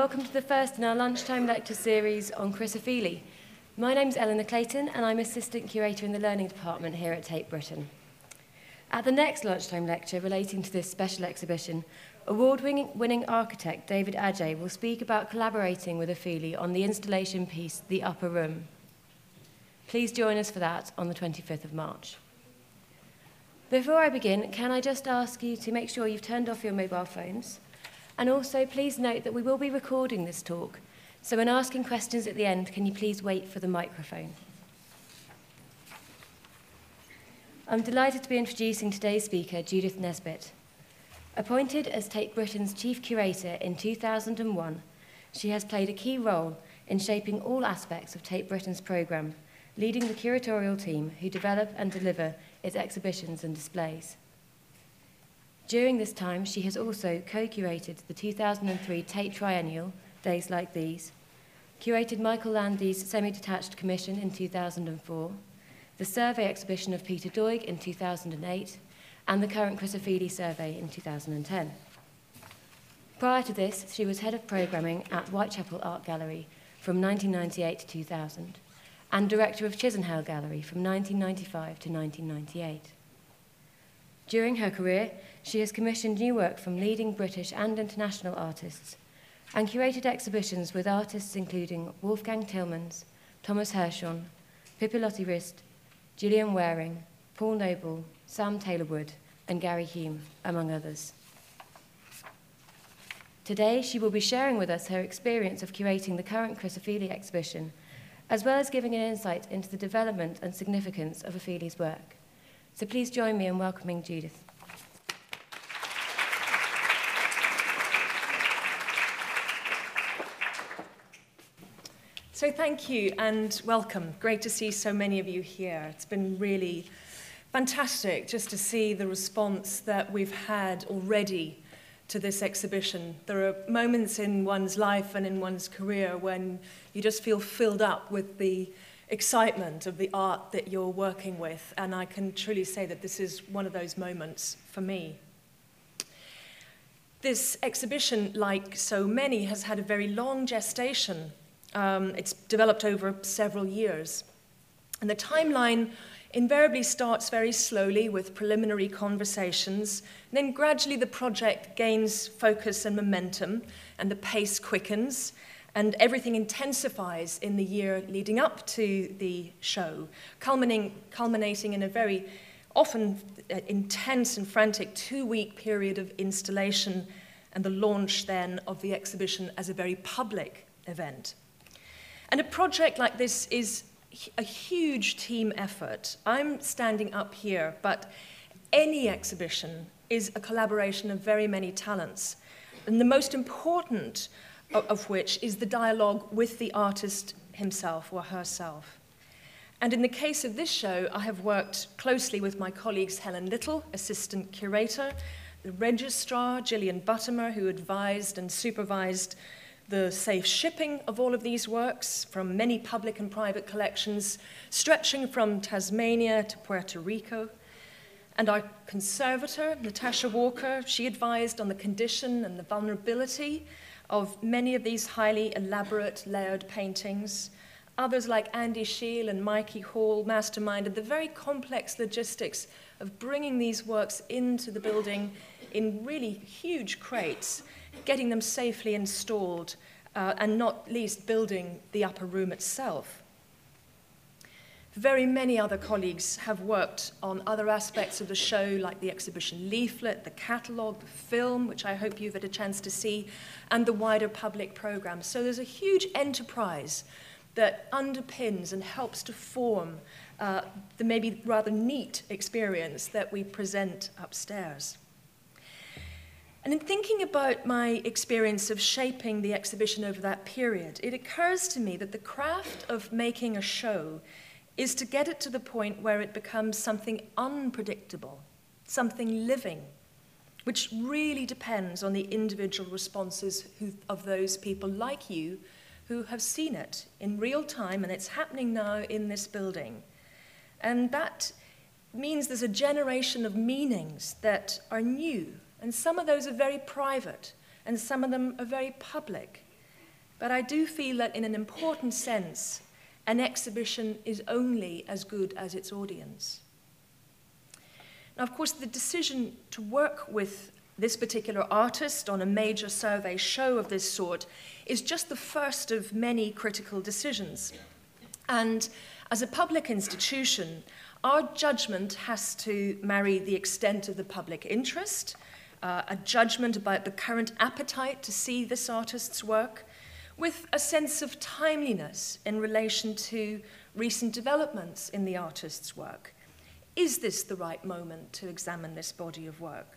welcome to the first in our lunchtime lecture series on Chrysophilae. My name's Eleanor Clayton, and I'm Assistant Curator in the Learning Department here at Tate Britain. At the next lunchtime lecture relating to this special exhibition, award-winning architect David Adjaye will speak about collaborating with Ophelia on the installation piece, The Upper Room. Please join us for that on the 25th of March. Before I begin, can I just ask you to make sure you've turned off your mobile phones? And also, please note that we will be recording this talk, so when asking questions at the end, can you please wait for the microphone? I'm delighted to be introducing today's speaker, Judith Nesbitt. Appointed as Tate Britain's Chief Curator in 2001, she has played a key role in shaping all aspects of Tate Britain's programme, leading the curatorial team who develop and deliver its exhibitions and displays. During this time, she has also co-curated the 2003 Tate Triennial, Days Like These, curated Michael Landy's Semi-Detached Commission in 2004, the Survey exhibition of Peter Doig in 2008, and the current Chrysophilae survey in 2010. Prior to this, she was head of programming at Whitechapel Art Gallery from 1998 to 2000, and director of Chisenhale Gallery from 1995 to 1998. During her career, she has commissioned new work from leading British and international artists and curated exhibitions with artists including Wolfgang Tillmans, Thomas Hirschhorn, Pippi Lotti-Rist, Gillian Waring, Paul Noble, Sam Taylor-Wood, and Gary Hume, among others. Today, she will be sharing with us her experience of curating the current Chrysophilae exhibition, as well as giving an insight into the development and significance of Ophelia's work. So please join me in welcoming Judith. So thank you and welcome. Great to see so many of you here. It's been really fantastic just to see the response that we've had already to this exhibition. There are moments in one's life and in one's career when you just feel filled up with the excitement of the art that you're working with, and I can truly say that this is one of those moments for me. This exhibition, like so many, has had a very long gestation. It's developed over several years. And the timeline invariably starts very slowly with preliminary conversations, and then gradually the project gains focus and momentum, and the pace quickens, and everything intensifies in the year leading up to the show, culminating in a very often intense and frantic 2-week period of installation, and the launch then of the exhibition as a very public event. And a project like this is a huge team effort. I'm standing up here, but any exhibition is a collaboration of very many talents. And the most important of which is the dialogue with the artist himself or herself. And in the case of this show, I have worked closely with my colleagues Helen Little, Assistant Curator, the Registrar, Gillian Buttimer, who advised and supervised the safe shipping of all of these works from many public and private collections, stretching from Tasmania to Puerto Rico. And our conservator, Natasha Walker, she advised on the condition and the vulnerability of many of these highly elaborate layered paintings. Others like Andy Scheel and Mikey Hall masterminded the very complex logistics of bringing these works into the building in really huge crates, getting them safely installed, and not least building the upper room itself. Very many other colleagues have worked on other aspects of the show, like the exhibition leaflet, the catalogue, the film, which I hope you've had a chance to see, and the wider public program. So there's a huge enterprise that underpins and helps to form the maybe rather neat experience that we present upstairs. And in thinking about my experience of shaping the exhibition over that period, it occurs to me that the craft of making a show is to get it to the point where it becomes something unpredictable, something living, which really depends on the individual responses of those people like you who have seen it in real time, and it's happening now in this building. And that means there's a generation of meanings that are new, and some of those are very private, and some of them are very public. But I do feel that in an important sense, an exhibition is only as good as its audience. Now, of course, the decision to work with this particular artist on a major survey show of this sort is just the first of many critical decisions. And as a public institution, our judgment has to marry the extent of the public interest, a judgment about the current appetite to see this artist's work, with a sense of timeliness in relation to recent developments in the artist's work. Is this the right moment to examine this body of work?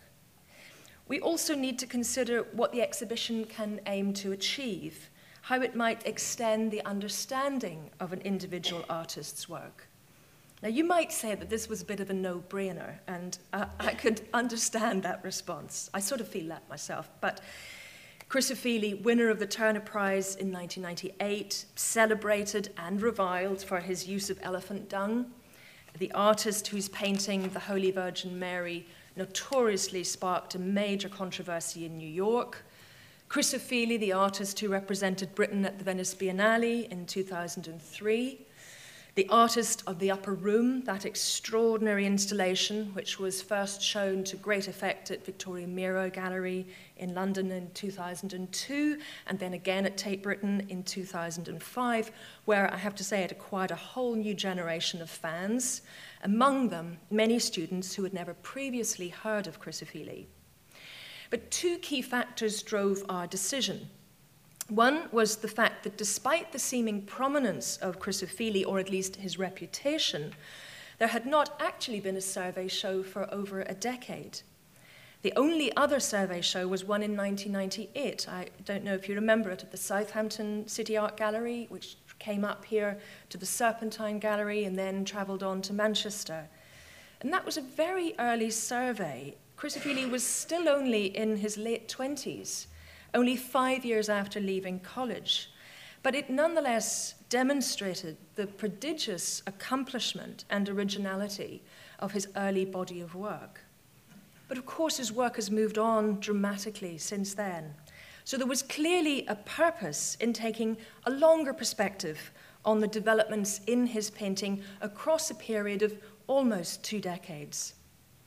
We also need to consider what the exhibition can aim to achieve, how it might extend the understanding of an individual artist's work. Now, you might say that this was a bit of a no-brainer, and I could understand that response. I sort of feel that myself. But Chris Ofili, winner of the Turner Prize in 1998, celebrated and reviled for his use of elephant dung, the artist whose painting, The Holy Virgin Mary, notoriously sparked a major controversy in New York, Chris Ofili, the artist who represented Britain at the Venice Biennale in 2003, the artist of The Upper Room, that extraordinary installation which was first shown to great effect at Victoria Miro Gallery in London in 2002, and then again at Tate Britain in 2005, where I have to say it acquired a whole new generation of fans, among them many students who had never previously heard of Chris Ofili. But two key factors drove our decision. One was the fact that despite the seeming prominence of Chris Ofili, or at least his reputation, there had not actually been a survey show for over a decade. The only other survey show was one in 1998. I don't know if you remember it, at the Southampton City Art Gallery, which came up here to the Serpentine Gallery and then travelled on to Manchester. And that was a very early survey. Chris Ofili was still only in his late 20s. Only 5 years after leaving college, but it nonetheless demonstrated the prodigious accomplishment and originality of his early body of work. But of course, his work has moved on dramatically since then. So there was clearly a purpose in taking a longer perspective on the developments in his painting across a period of almost 2 decades.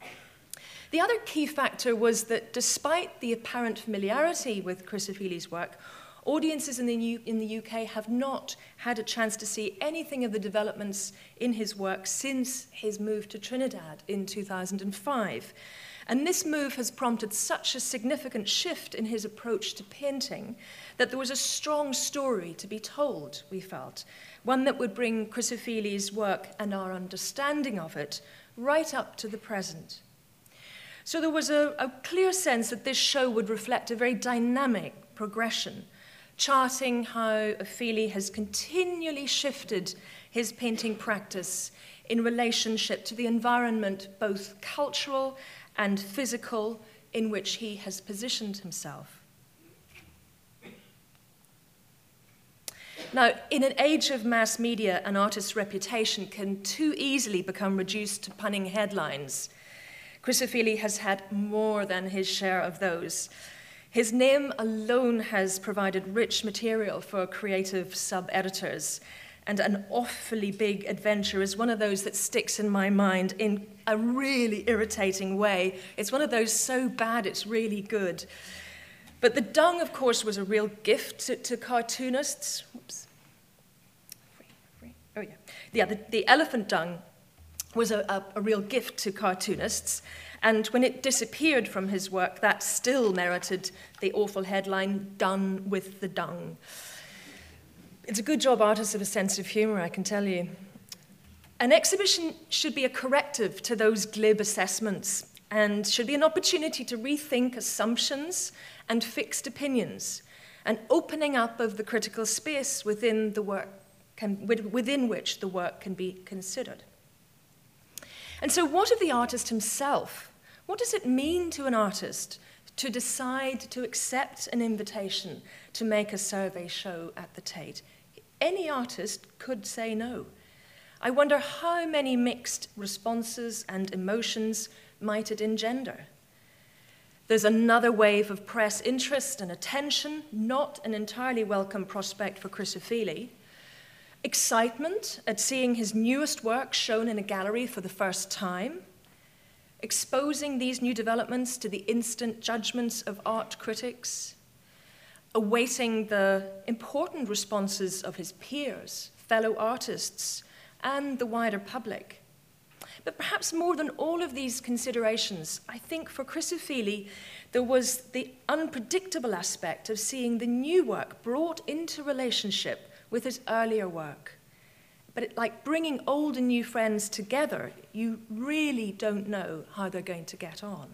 The other key factor was that despite the apparent familiarity with Chris Ofili's work, audiences in the UK have not had a chance to see anything of the developments in his work since his move to Trinidad in 2005. And this move has prompted such a significant shift in his approach to painting that there was a strong story to be told, we felt, one that would bring Chris Ofili's work and our understanding of it right up to the present. So there was a clear sense that this show would reflect a very dynamic progression, charting how Ofili has continually shifted his painting practice in relationship to the environment, both cultural and physical, in which he has positioned himself. Now, in an age of mass media, an artist's reputation can too easily become reduced to punning headlines. Chris Ofili has had more than his share of those. His name alone has provided rich material for creative sub-editors, and An Awfully Big Adventure is one of those that sticks in my mind in a really irritating way. It's one of those so bad it's really good. But the dung, of course, was a real gift to cartoonists. Oops. Oh, yeah. Yeah, the elephant dung was a real gift to cartoonists, and when it disappeared from his work, that still merited the awful headline, "Done with the Dung." It's a good job artists have a sense of humor, I can tell you. An exhibition should be a corrective to those glib assessments and should be an opportunity to rethink assumptions and fixed opinions, an opening up of the critical space within which the work can be considered. And so what of the artist himself? What does it mean to an artist to decide to accept an invitation to make a survey show at the Tate? Any artist could say no. I wonder how many mixed responses and emotions might it engender. There's another wave of press interest and attention, not an entirely welcome prospect for Chris Ofili. Excitement at seeing his newest work shown in a gallery for the first time. Exposing these new developments to the instant judgments of art critics. Awaiting the important responses of his peers, fellow artists, and the wider public. But perhaps more than all of these considerations, I think for Chris Ofili, there was the unpredictable aspect of seeing the new work brought into relationship with his earlier work. But like bringing old and new friends together, you really don't know how they're going to get on.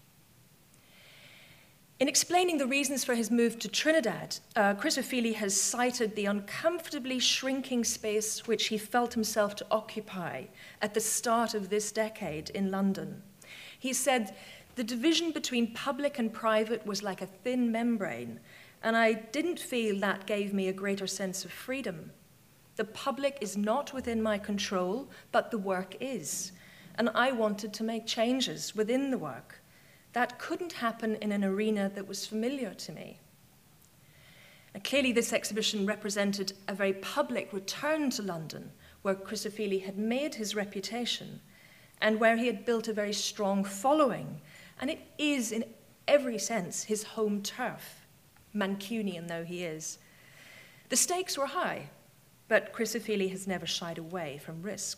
In explaining the reasons for his move to Trinidad, Chris Ofili has cited the uncomfortably shrinking space which he felt himself to occupy at the start of this decade in London. He said, "The division between public and private was like a thin membrane, and I didn't feel that gave me a greater sense of freedom. The public is not within my control, but the work is, and I wanted to make changes within the work. That couldn't happen in an arena that was familiar to me." And clearly this exhibition represented a very public return to London, where Chris Ofili had made his reputation and where he had built a very strong following. And it is, in every sense, his home turf, Mancunian though he is. The stakes were high, but Chris Ofili has never shied away from risk.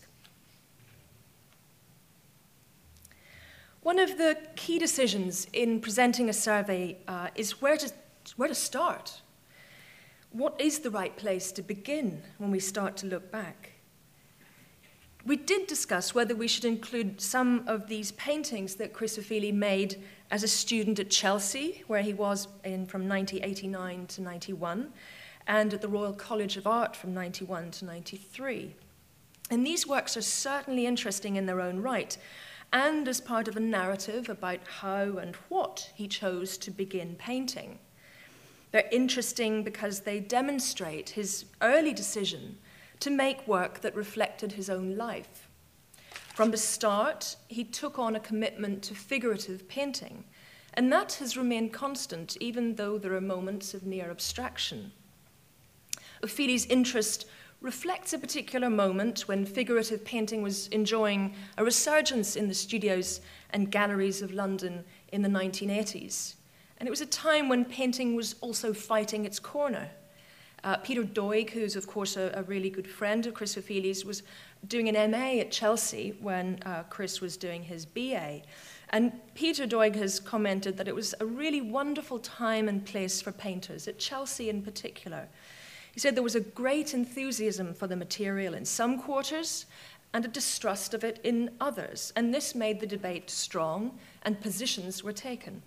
One of the key decisions in presenting a survey is where to start. What is the right place to begin when we start to look back? We did discuss whether we should include some of these paintings that Chris Ofili made as a student at Chelsea, where he was from 1989 to 91, and at the Royal College of Art from 91 to 93. And these works are certainly interesting in their own right, and as part of a narrative about how and what he chose to begin painting. They're interesting because they demonstrate his early decision to make work that reflected his own life. From the start, he took on a commitment to figurative painting, and that has remained constant, even though there are moments of near abstraction. Ofili's interest reflects a particular moment when figurative painting was enjoying a resurgence in the studios and galleries of London in the 1980s. And it was a time when painting was also fighting its corner. Peter Doig, who's of course a really good friend of Chris Ofili's, was doing an MA at Chelsea when Chris was doing his BA. And Peter Doig has commented that it was a really wonderful time and place for painters, at Chelsea in particular. He said there was a great enthusiasm for the material in some quarters and a distrust of it in others, and this made the debate strong and positions were taken.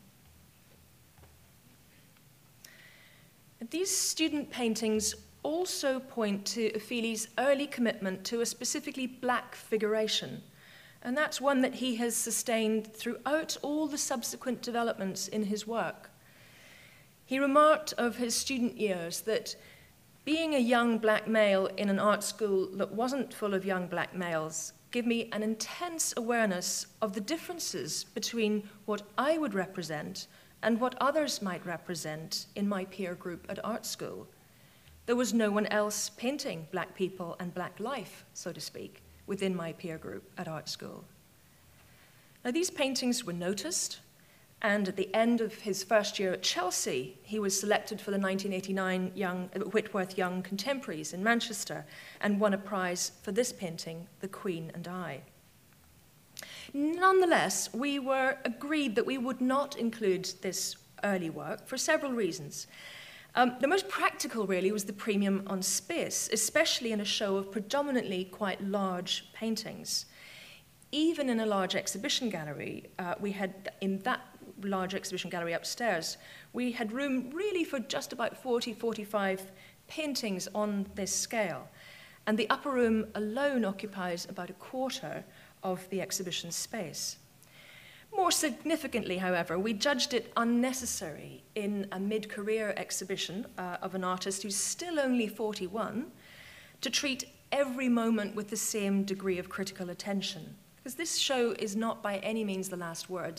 These student paintings also point to Ofili's early commitment to a specifically black figuration, and that's one that he has sustained throughout all the subsequent developments in his work. He remarked of his student years that being a young black male in an art school that wasn't full of young black males gave me an intense awareness of the differences between what I would represent and what others might represent in my peer group at art school. There was no one else painting black people and black life, so to speak, within my peer group at art school. Now, these paintings were noticed, and at the end of his first year at Chelsea, he was selected for the 1989 Whitworth Young Contemporaries in Manchester and won a prize for this painting, The Queen and I. Nonetheless, we were agreed that we would not include this early work for several reasons. The most practical, really, was the premium on space, especially in a show of predominantly quite large paintings. Even in a large exhibition gallery, we had, in that large exhibition gallery upstairs, we had room really for just about 40, 45 paintings on this scale. And the upper room alone occupies about a quarter of the exhibition space. More significantly, however, we judged it unnecessary in a mid-career exhibition of an artist who's still only 41 to treat every moment with the same degree of critical attention. Because this show is not by any means the last word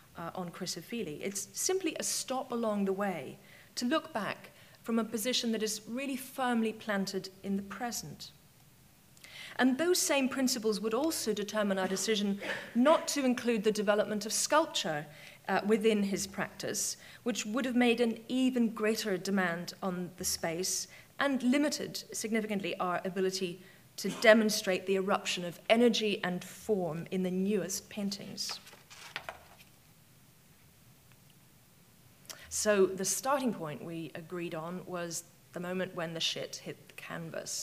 on Chrysophylle. It's simply a stop along the way to look back from a position that is really firmly planted in the present. And those same principles would also determine our decision not to include the development of sculpture within his practice, which would have made an even greater demand on the space and limited significantly our ability to demonstrate the eruption of energy and form in the newest paintings. So the starting point we agreed on was the moment when the shit hit the canvas.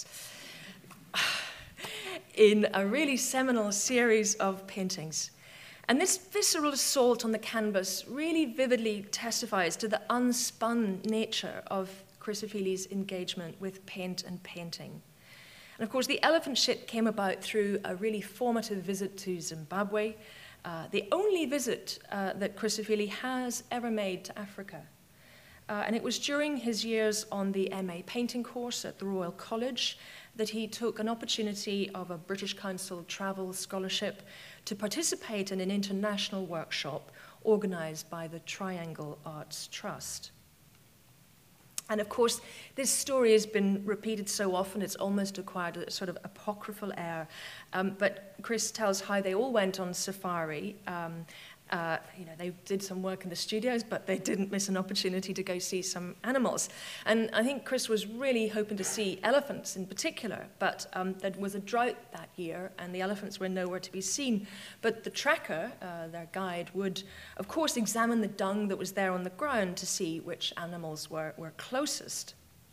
In a really seminal series of paintings. And this visceral assault on the canvas really vividly testifies to the unspun nature of Chrysophyle's engagement with paint and painting. And of course, the elephant shit came about through a really formative visit to Zimbabwe, the only visit that Chrysophylle has ever made to Africa. And it was during his years on the MA painting course at the Royal College that he took an opportunity of a British Council travel scholarship to participate in an international workshop organized by the Triangle Arts Trust. And of course, this story has been repeated so often, it's almost acquired a sort of apocryphal air. But Chris tells how they all went on safari. They did some work in the studios, but they didn't miss an opportunity to go see some animals. And I think Chris was really hoping to see elephants in particular, but there was a drought that year, and the elephants were nowhere to be seen. But the tracker, their guide, would, of course, examine the dung that was there on the ground to see which animals were closest.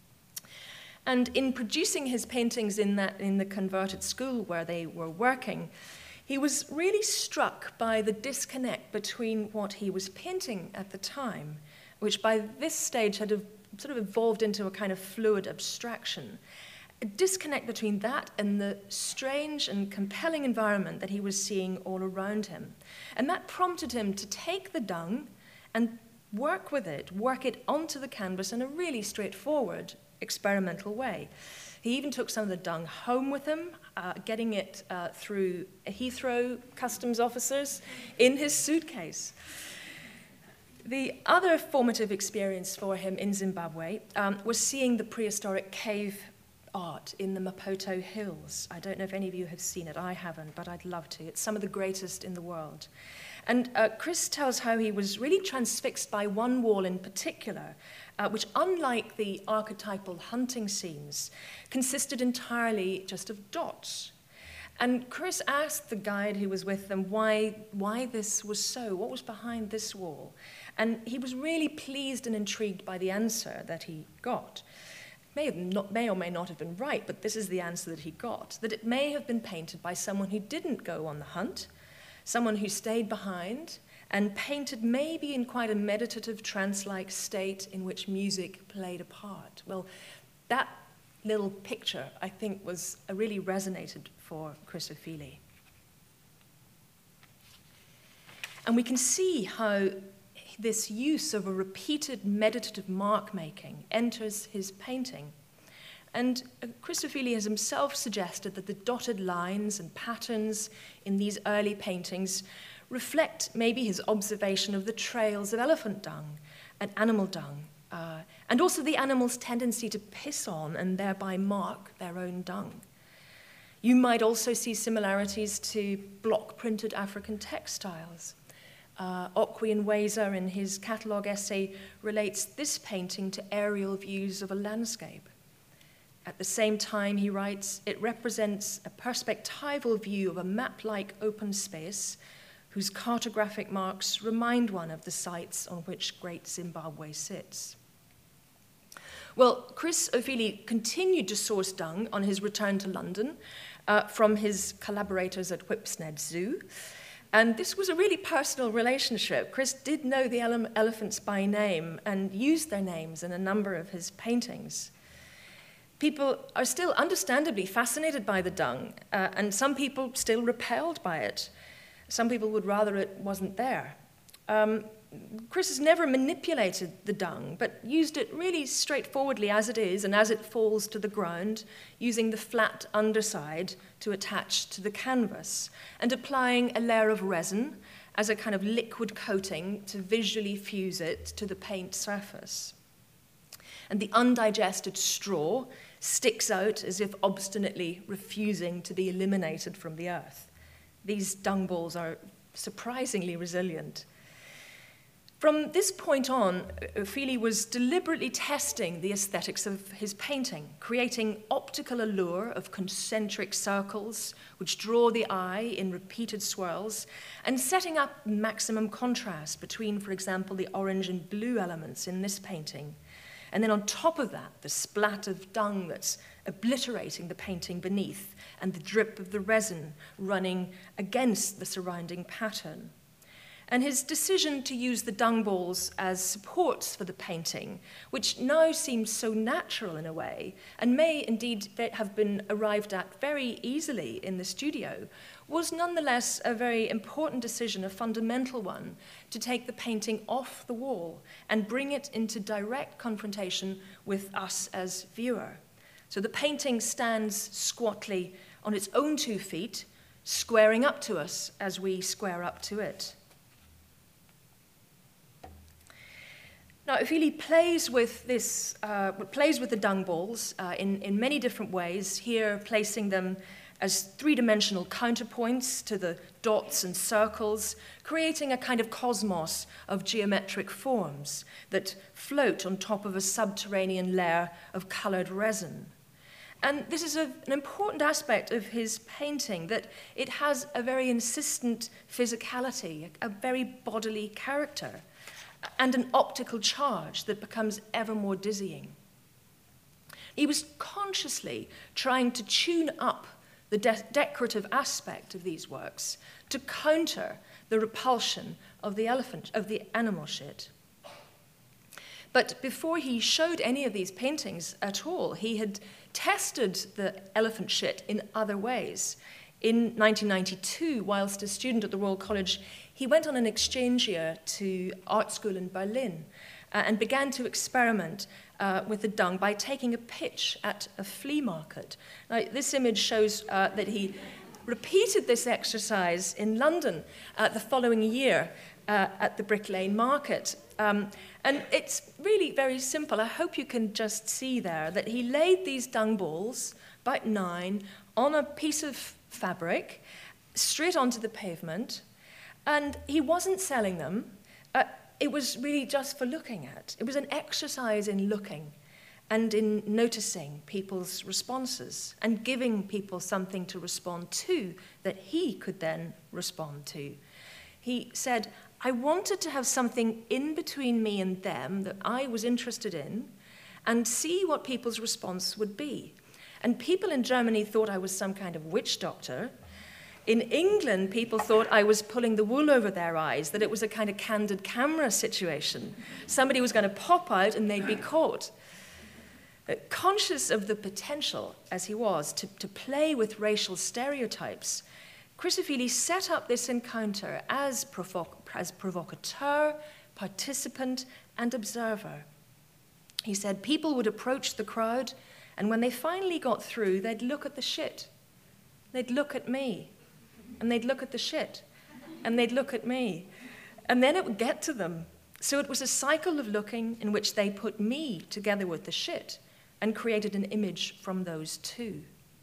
And in producing his paintings in the converted school where they were working, he was really struck by the disconnect between what he was painting at the time, which by this stage had sort of evolved into a kind of fluid abstraction. A disconnect between that and the strange and compelling environment that he was seeing all around him. And that prompted him to take the dung and work it onto the canvas in a really straightforward, experimental way. He even took some of the dung home with him, getting it through Heathrow customs officers in his suitcase. The other formative experience for him in Zimbabwe was seeing the prehistoric cave art in the Maputo Hills. I don't know if any of you have seen it. I haven't, but I'd love to. It's some of the greatest in the world. And Chris tells how he was really transfixed by one wall in particular, which, unlike the archetypal hunting scenes, consisted entirely just of dots. And Chris asked the guide who was with them why this was so, what was behind this wall. And he was really pleased and intrigued by the answer that he got. May or may not have been right, but this is the answer that he got, that it may have been painted by someone who didn't go on the hunt, someone who stayed behind and painted maybe in quite a meditative, trance-like state in which music played a part. Well, that little picture, I think, really resonated for Chrysophylle. And we can see how this use of a repeated meditative mark-making enters his painting. And Chrysophylle has himself suggested that the dotted lines and patterns in these early paintings reflect maybe his observation of the trails of elephant dung and animal dung, and also the animals' tendency to piss on and thereby mark their own dung. You might also see similarities to block-printed African textiles. Okwi Nweza, in his catalogue essay, relates this painting to aerial views of a landscape. At the same time, he writes, it represents a perspectival view of a map-like open space whose cartographic marks remind one of the sites on which Great Zimbabwe sits. Well, Chrysophylle continued to source dung on his return to London from his collaborators at Whipsnade Zoo. And this was a really personal relationship. Chris did know the elephants by name and used their names in a number of his paintings. People are still understandably fascinated by the dung, and some people still repelled by it. Some people would rather it wasn't there. Chris has never manipulated the dung, but used it really straightforwardly as it is and as it falls to the ground, using the flat underside to attach to the canvas, and applying a layer of resin as a kind of liquid coating to visually fuse it to the paint surface. And the undigested straw sticks out as if obstinately refusing to be eliminated from the earth. These dung balls are surprisingly resilient. From this point on, Ofili was deliberately testing the aesthetics of his painting, creating optical allure of concentric circles which draw the eye in repeated swirls, and setting up maximum contrast between, for example, the orange and blue elements in this painting. And then on top of that, the splat of dung that's obliterating the painting beneath, and the drip of the resin running against the surrounding pattern. And his decision to use the dung balls as supports for the painting, which now seems so natural in a way, and may indeed have been arrived at very easily in the studio, was nonetheless a very important decision, a fundamental one, to take the painting off the wall and bring it into direct confrontation with us as viewer. So the painting stands squatly on its own 2 feet, squaring up to us as we square up to it. Now, Ofili plays with the dung balls in many different ways, here placing them as 3-dimensional counterpoints to the dots and circles, creating a kind of cosmos of geometric forms that float on top of a subterranean layer of colored resin. And this is an important aspect of his painting, that it has a very insistent physicality, a very bodily character, and an optical charge that becomes ever more dizzying. He was consciously trying to tune up the decorative aspect of these works to counter the repulsion of the animal shit. But before he showed any of these paintings at all, he had tested the elephant shit in other ways. In 1992, whilst a student at the Royal College, he went on an exchange year to art school in Berlin and began to experiment with the dung by taking a pitch at a flea market. Now, this image shows that he repeated this exercise in London the following year at the Brick Lane Market. And it's really very simple. I hope you can just see there that he laid these dung balls, about 9, on a piece of fabric, straight onto the pavement, and he wasn't selling them. It was really just for looking at. It was an exercise in looking and in noticing people's responses and giving people something to respond to that he could then respond to. He said, I wanted to have something in between me and them that I was interested in and see what people's response would be. And people in Germany thought I was some kind of witch doctor. In England, people thought I was pulling the wool over their eyes, that it was a kind of candid camera situation. Somebody was going to pop out and they'd be caught. Conscious of the potential, as he was, to play with racial stereotypes, Chris Ofili set up this encounter as provocateur, participant, and observer. He said people would approach the crowd, and when they finally got through, they'd look at the shit. They'd look at me. And they'd look at the shit. And they'd look at me. And then it would get to them. So it was a cycle of looking in which they put me together with the shit and created an image from those two.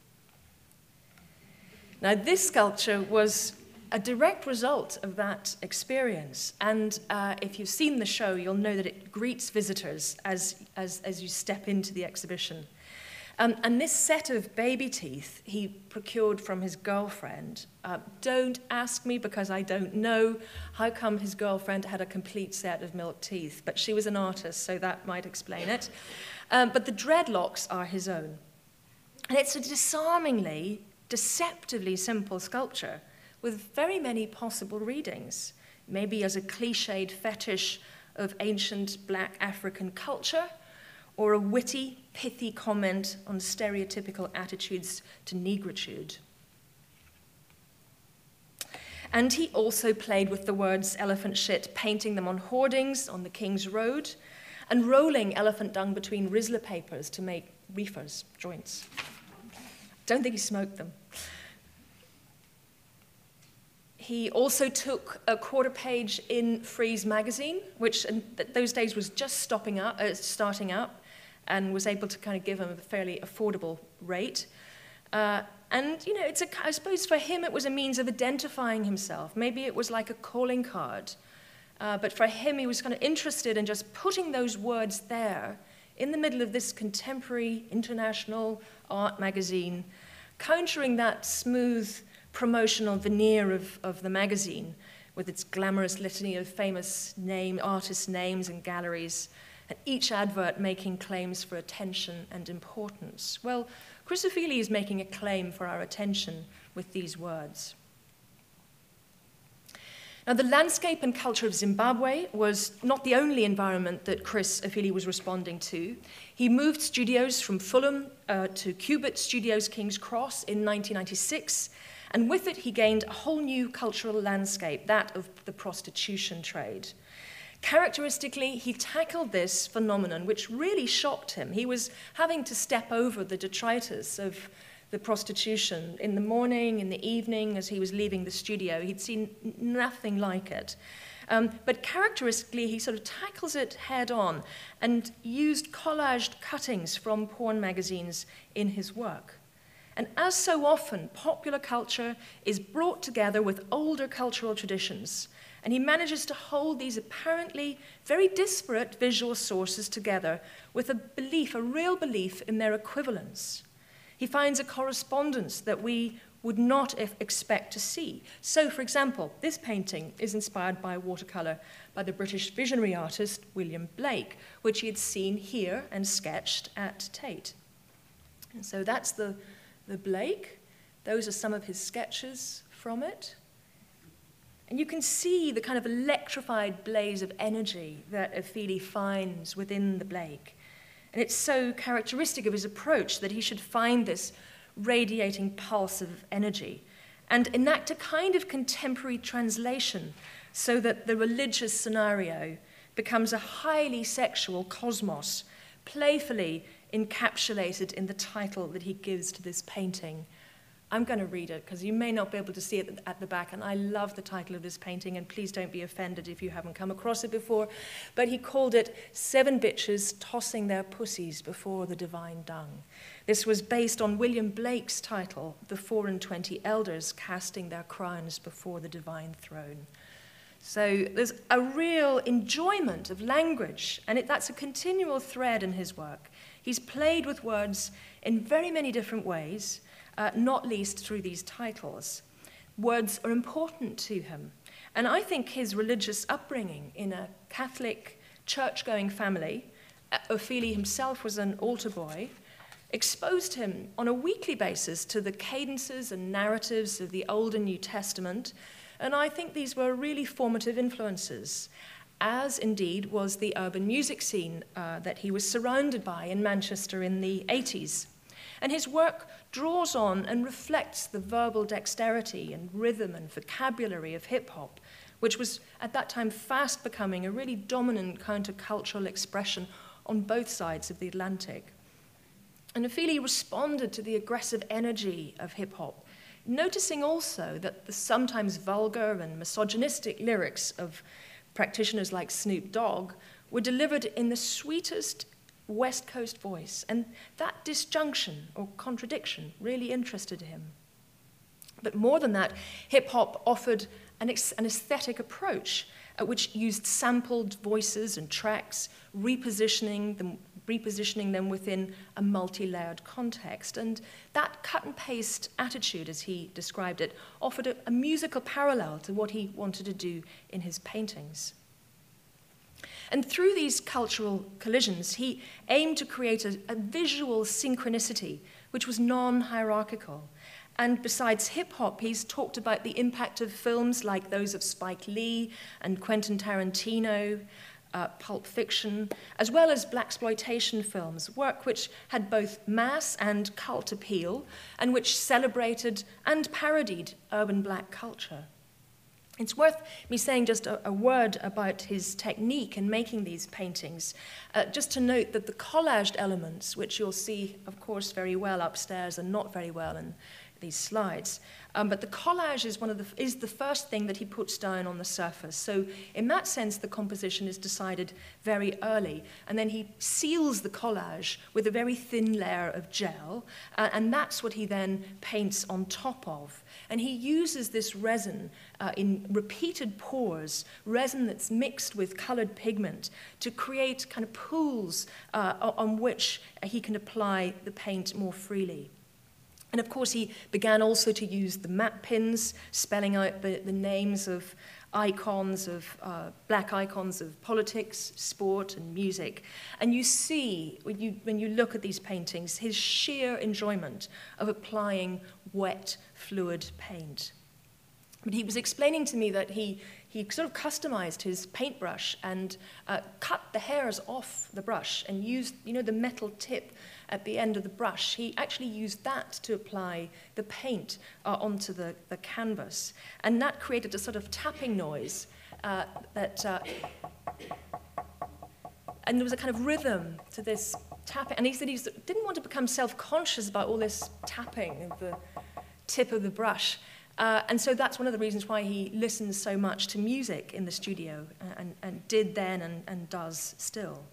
Now, this sculpture was a direct result of that experience. And if you've seen the show, you'll know that it greets visitors as you step into the exhibition. And this set of baby teeth he procured from his girlfriend. Don't ask me, because I don't know how come his girlfriend had a complete set of milk teeth, but she was an artist, so that might explain it. But the dreadlocks are his own. And it's a disarmingly, deceptively simple sculpture with very many possible readings, maybe as a cliched fetish of ancient black African culture, or a witty, pithy comment on stereotypical attitudes to negritude. And he also played with the words elephant shit, painting them on hoardings on the King's Road, and rolling elephant dung between Rizla papers to make reefers, joints. Don't think he smoked them. He also took a quarter page in Frieze magazine, which in those days was just starting up, and was able to kind of give him a fairly affordable rate. And, you know, I suppose for him it was a means of identifying himself. Maybe it was like a calling card. But for him, he was kind of interested in just putting those words there in the middle of this contemporary international art magazine, countering that smooth promotional veneer of the magazine with its glamorous litany of famous artists' names and galleries, and each advert making claims for attention and importance. Well, Chris Ofili is making a claim for our attention with these words. Now, the landscape and culture of Zimbabwe was not the only environment that Chris Ofili was responding to. He moved studios from Fulham to Cubit Studios King's Cross in 1996, and with it he gained a whole new cultural landscape, that of the prostitution trade. Characteristically, he tackled this phenomenon, which really shocked him. He was having to step over the detritus of the prostitution in the morning, in the evening, as he was leaving the studio. He'd seen nothing like it. But characteristically, he sort of tackles it head on and used collaged cuttings from porn magazines in his work. And as so often, popular culture is brought together with older cultural traditions, and he manages to hold these apparently very disparate visual sources together with a real belief in their equivalence. He finds a correspondence that we would not expect to see. So, for example, this painting is inspired by a watercolor by the British visionary artist William Blake, which he had seen here and sketched at Tate. And so that's the Blake. Those are some of his sketches from it. And you can see the kind of electrified blaze of energy that Ofili finds within the Blake. And it's so characteristic of his approach that he should find this radiating pulse of energy and enact a kind of contemporary translation so that the religious scenario becomes a highly sexual cosmos, playfully encapsulated in the title that he gives to this painting. I'm going to read it because you may not be able to see it at the back, and I love the title of this painting, and please don't be offended if you haven't come across it before, but he called it "Seven Bitches Tossing Their Pussies Before the Divine Dung." This was based on William Blake's title, "The 24 Elders Casting Their Crowns Before the Divine Throne." So there's a real enjoyment of language, and that's a continual thread in his work. He's played with words in very many different ways, not least through these titles. Words are important to him. And I think his religious upbringing in a Catholic church-going family, Ofili himself was an altar boy, exposed him on a weekly basis to the cadences and narratives of the Old and New Testament, and I think these were really formative influences, as indeed was the urban music scene that he was surrounded by in Manchester in the 80s. And his work draws on and reflects the verbal dexterity and rhythm and vocabulary of hip-hop, which was at that time fast becoming a really dominant countercultural expression on both sides of the Atlantic. And Ofili responded to the aggressive energy of hip-hop, noticing also that the sometimes vulgar and misogynistic lyrics of practitioners like Snoop Dogg were delivered in the sweetest West Coast voice, and that disjunction or contradiction really interested him. But more than that, hip-hop offered an aesthetic approach which used sampled voices and tracks, repositioning them within a multi-layered context. And that cut-and-paste attitude, as he described it, offered a musical parallel to what he wanted to do in his paintings. And through these cultural collisions, he aimed to create a visual synchronicity which was non-hierarchical. And besides hip-hop, he's talked about the impact of films like those of Spike Lee and Quentin Tarantino, Pulp Fiction, as well as blaxploitation films, work which had both mass and cult appeal, and which celebrated and parodied urban black culture. It's worth me saying just a word about his technique in making these paintings, just to note that the collaged elements, which you'll see, of course, very well upstairs and not very well in these slides. But the collage is the first thing that he puts down on the surface. So in that sense, the composition is decided very early. And then he seals the collage with a very thin layer of gel, and that's what he then paints on top of. And he uses this resin in repeated pours, resin that's mixed with colored pigment, to create kind of pools on which he can apply the paint more freely. And of course, he began also to use the map pins, spelling out the names of icons, of black icons of politics, sport, and music. And you see, when you look at these paintings, his sheer enjoyment of applying wet, fluid paint. But he was explaining to me that he sort of customized his paintbrush and cut the hairs off the brush and used, the metal tip at the end of the brush. He actually used that to apply the paint onto the canvas. And that created a sort of tapping noise and there was a kind of rhythm to this tapping. And he said he didn't want to become self-conscious about all this tapping of the tip of the brush. And so that's one of the reasons why he listens so much to music in the studio and did then and does still.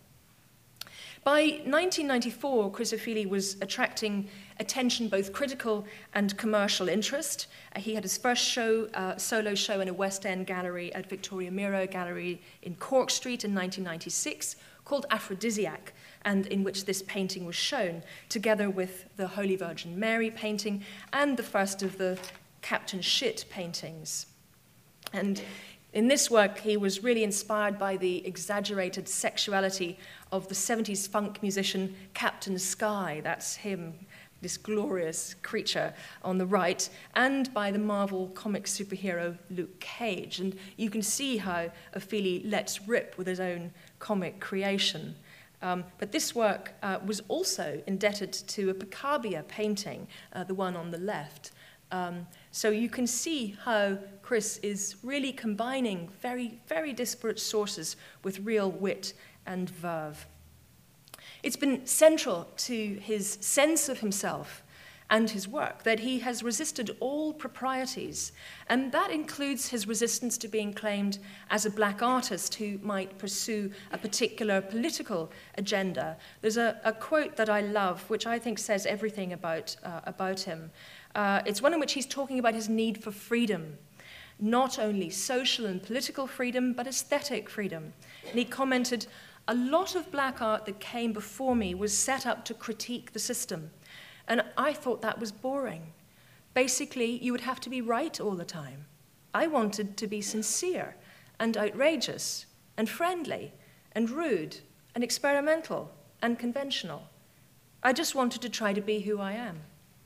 By 1994, Chris Ofili was attracting attention, both critical and commercial interest. He had his first solo show in a West End gallery at Victoria Miro Gallery in Cork Street in 1996, called Aphrodisiac, and in which this painting was shown, together with the Holy Virgin Mary painting and the first of the Captain Shit paintings. And in this work, he was really inspired by the exaggerated sexuality of the 70s funk musician Captain Sky, that's him, this glorious creature on the right, and by the Marvel comic superhero Luke Cage. And you can see how Ofili lets rip with his own comic creation. But this work was also indebted to a Picabia painting, the one on the left. So you can see how Chris is really combining very, very disparate sources with real wit and verve. It's been central to his sense of himself and his work that he has resisted all proprieties, and that includes his resistance to being claimed as a black artist who might pursue a particular political agenda. There's a quote that I love, which I think says everything about him. It's one in which he's talking about his need for freedom, not only social and political freedom, but aesthetic freedom. And he commented, "A lot of black art that came before me was set up to critique the system. And I thought that was boring. Basically, you would have to be right all the time. I wanted to be sincere and outrageous and friendly and rude and experimental and conventional. I just wanted to try to be who I am."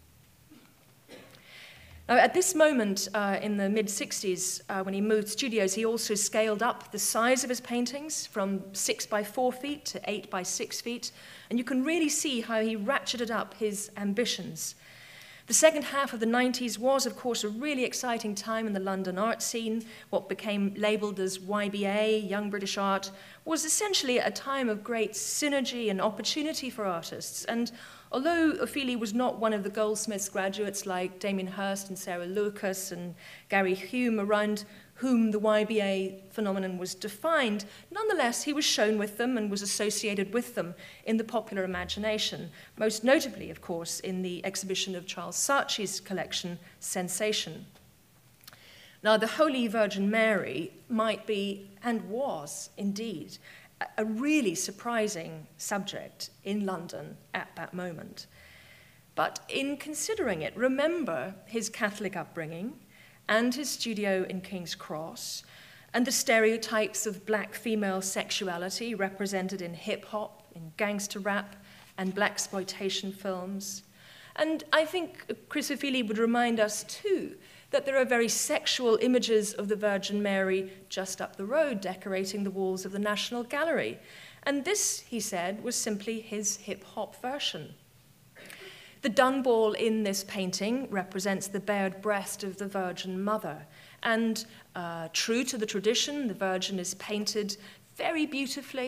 Now, at this moment in the mid-60s, when he moved studios, he also scaled up the size of his paintings from 6 by 4 feet to 8 by 6 feet, and you can really see how he ratcheted up his ambitions. The second half of the 90s was, of course, a really exciting time in the London art scene. What became labelled as YBA, Young British Art, was essentially a time of great synergy and opportunity for artists. And although Ofili was not one of the Goldsmiths graduates like Damien Hirst and Sarah Lucas and Gary Hume, around whom the YBA phenomenon was defined, nonetheless, he was shown with them and was associated with them in the popular imagination, most notably, of course, in the exhibition of Charles Saatchi's collection, Sensation. Now, the Holy Virgin Mary might be, and was indeed, a really surprising subject in London at that moment. But in considering it, remember his Catholic upbringing and his studio in King's Cross and the stereotypes of black female sexuality represented in hip-hop, in gangster rap, and blaxploitation films. And I think Chris Ofili would remind us, too, that there are very sexual images of the Virgin Mary just up the road decorating the walls of the National Gallery. And this, he said, was simply his hip-hop version. The dung ball in this painting represents the bared breast of the Virgin Mother. And true to the tradition, the Virgin is painted very beautifully,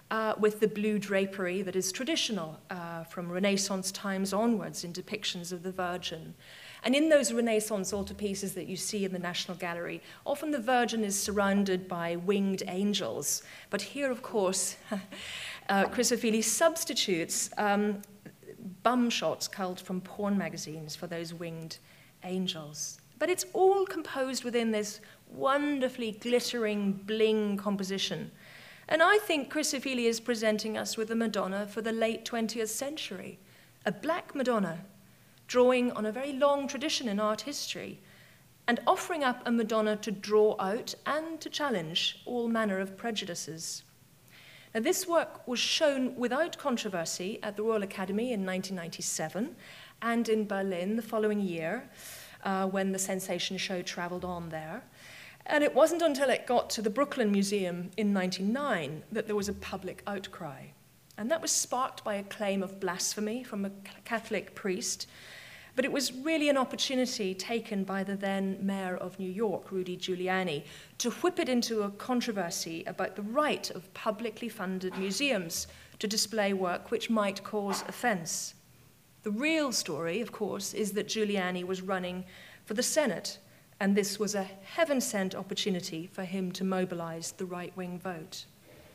with the blue drapery that is traditional from Renaissance times onwards in depictions of the Virgin. And in those Renaissance altarpieces that you see in the National Gallery, often the Virgin is surrounded by winged angels. But here, of course, Chrysophylle substitutes bum shots culled from porn magazines for those winged angels. But it's all composed within this wonderfully glittering bling composition. And I think Chrysophylle is presenting us with a Madonna for the late 20th century, a black Madonna, drawing on a very long tradition in art history, and offering up a Madonna to draw out and to challenge all manner of prejudices. Now, this work was shown without controversy at the Royal Academy in 1997 and in Berlin the following year, when the Sensation show traveled on there. And it wasn't until it got to the Brooklyn Museum in 1999 that there was a public outcry. And that was sparked by a claim of blasphemy from a Catholic priest. But it was really an opportunity taken by the then mayor of New York, Rudy Giuliani, to whip it into a controversy about the right of publicly funded museums to display work which might cause offense. The real story, of course, is that Giuliani was running for the Senate, and this was a heaven-sent opportunity for him to mobilize the right-wing vote.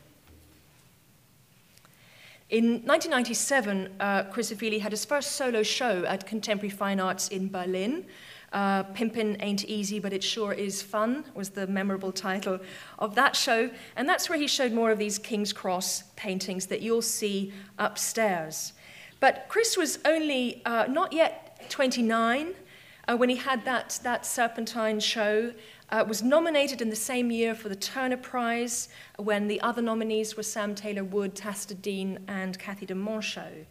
In 1997, Chrysophylle had his first solo show at Contemporary Fine Arts in Berlin. Pimpin' Ain't Easy, But It Sure Is Fun was the memorable title of that show. And that's where he showed more of these King's Cross paintings that you'll see upstairs. But Chris was only not yet 29 when he had that Serpentine show. Was nominated in the same year for the Turner Prize, when the other nominees were Sam Taylor Wood, Tasta Dean, and Cathy de Monchaux.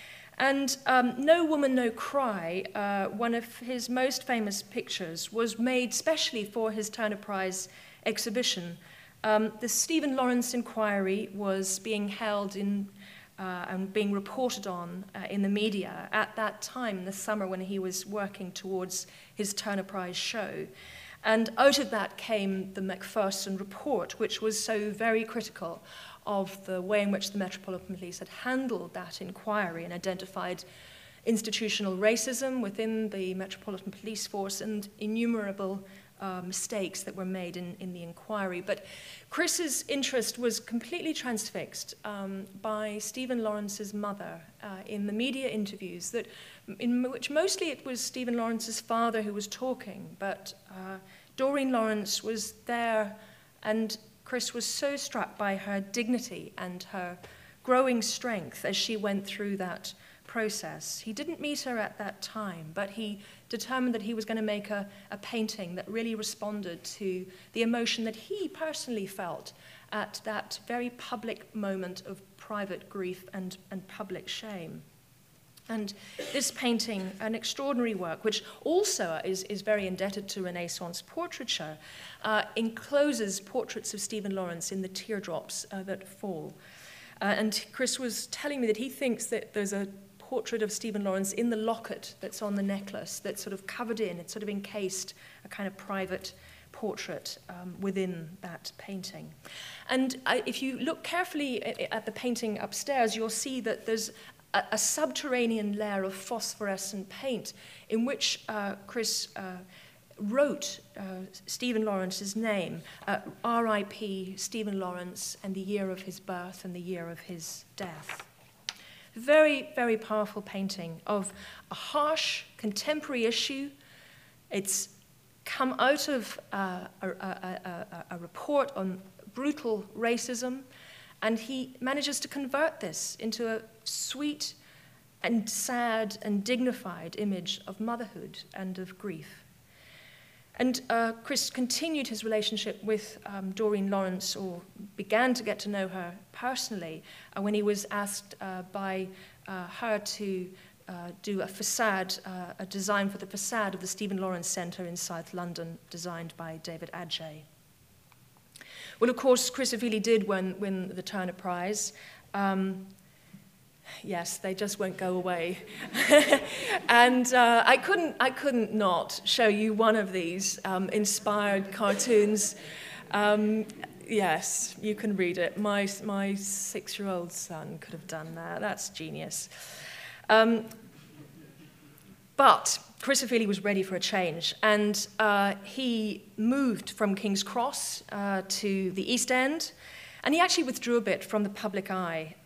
And No Woman, No Cry, one of his most famous pictures, was made specially for his Turner Prize exhibition. The Stephen Lawrence inquiry was being held in and being reported on in the media at that time, in the summer when he was working towards his Turner Prize show. And out of that came the Macpherson report, which was so very critical of the way in which the Metropolitan Police had handled that inquiry and identified institutional racism within the Metropolitan Police Force and innumerable mistakes that were made in the inquiry. But Chris's interest was completely transfixed by Stephen Lawrence's mother in the media interviews, in which mostly it was Stephen Lawrence's father who was talking, but Doreen Lawrence was there, and Chris was so struck by her dignity and her growing strength as she went through that process. He didn't meet her at that time, but he determined that he was going to make a painting that really responded to the emotion that he personally felt at that very public moment of private grief and public shame. And this painting, an extraordinary work, which also is very indebted to Renaissance portraiture, encloses portraits of Stephen Lawrence in the teardrops that fall. And Chris was telling me that he thinks that there's a portrait of Stephen Lawrence in the locket that's on the necklace that's sort of covered in, it's sort of encased, a kind of private portrait within that painting. And if you look carefully at the painting upstairs, you'll see that there's a subterranean layer of phosphorescent paint in which Chris wrote Stephen Lawrence's name, R.I.P. Stephen Lawrence, and the year of his birth and the year of his death. Very, very powerful painting of a harsh contemporary issue. It's come out of a report on brutal racism, and he manages to convert this into a sweet and sad and dignified image of motherhood and of grief. And Chris continued his relationship with Doreen Lawrence, or began to get to know her personally, when he was asked by her to do a facade, a design for the facade of the Stephen Lawrence Centre in South London, designed by David Adjaye. Well, of course, Chrysophylle did win the Turner Prize. Yes, they just won't go away. And I couldn't not show you one of these inspired cartoons. Yes, you can read it. My 6-year-old son could have done that. That's genius. But Chris Ofili was ready for a change, and he moved from King's Cross to the East End, and he actually withdrew a bit from the public eye.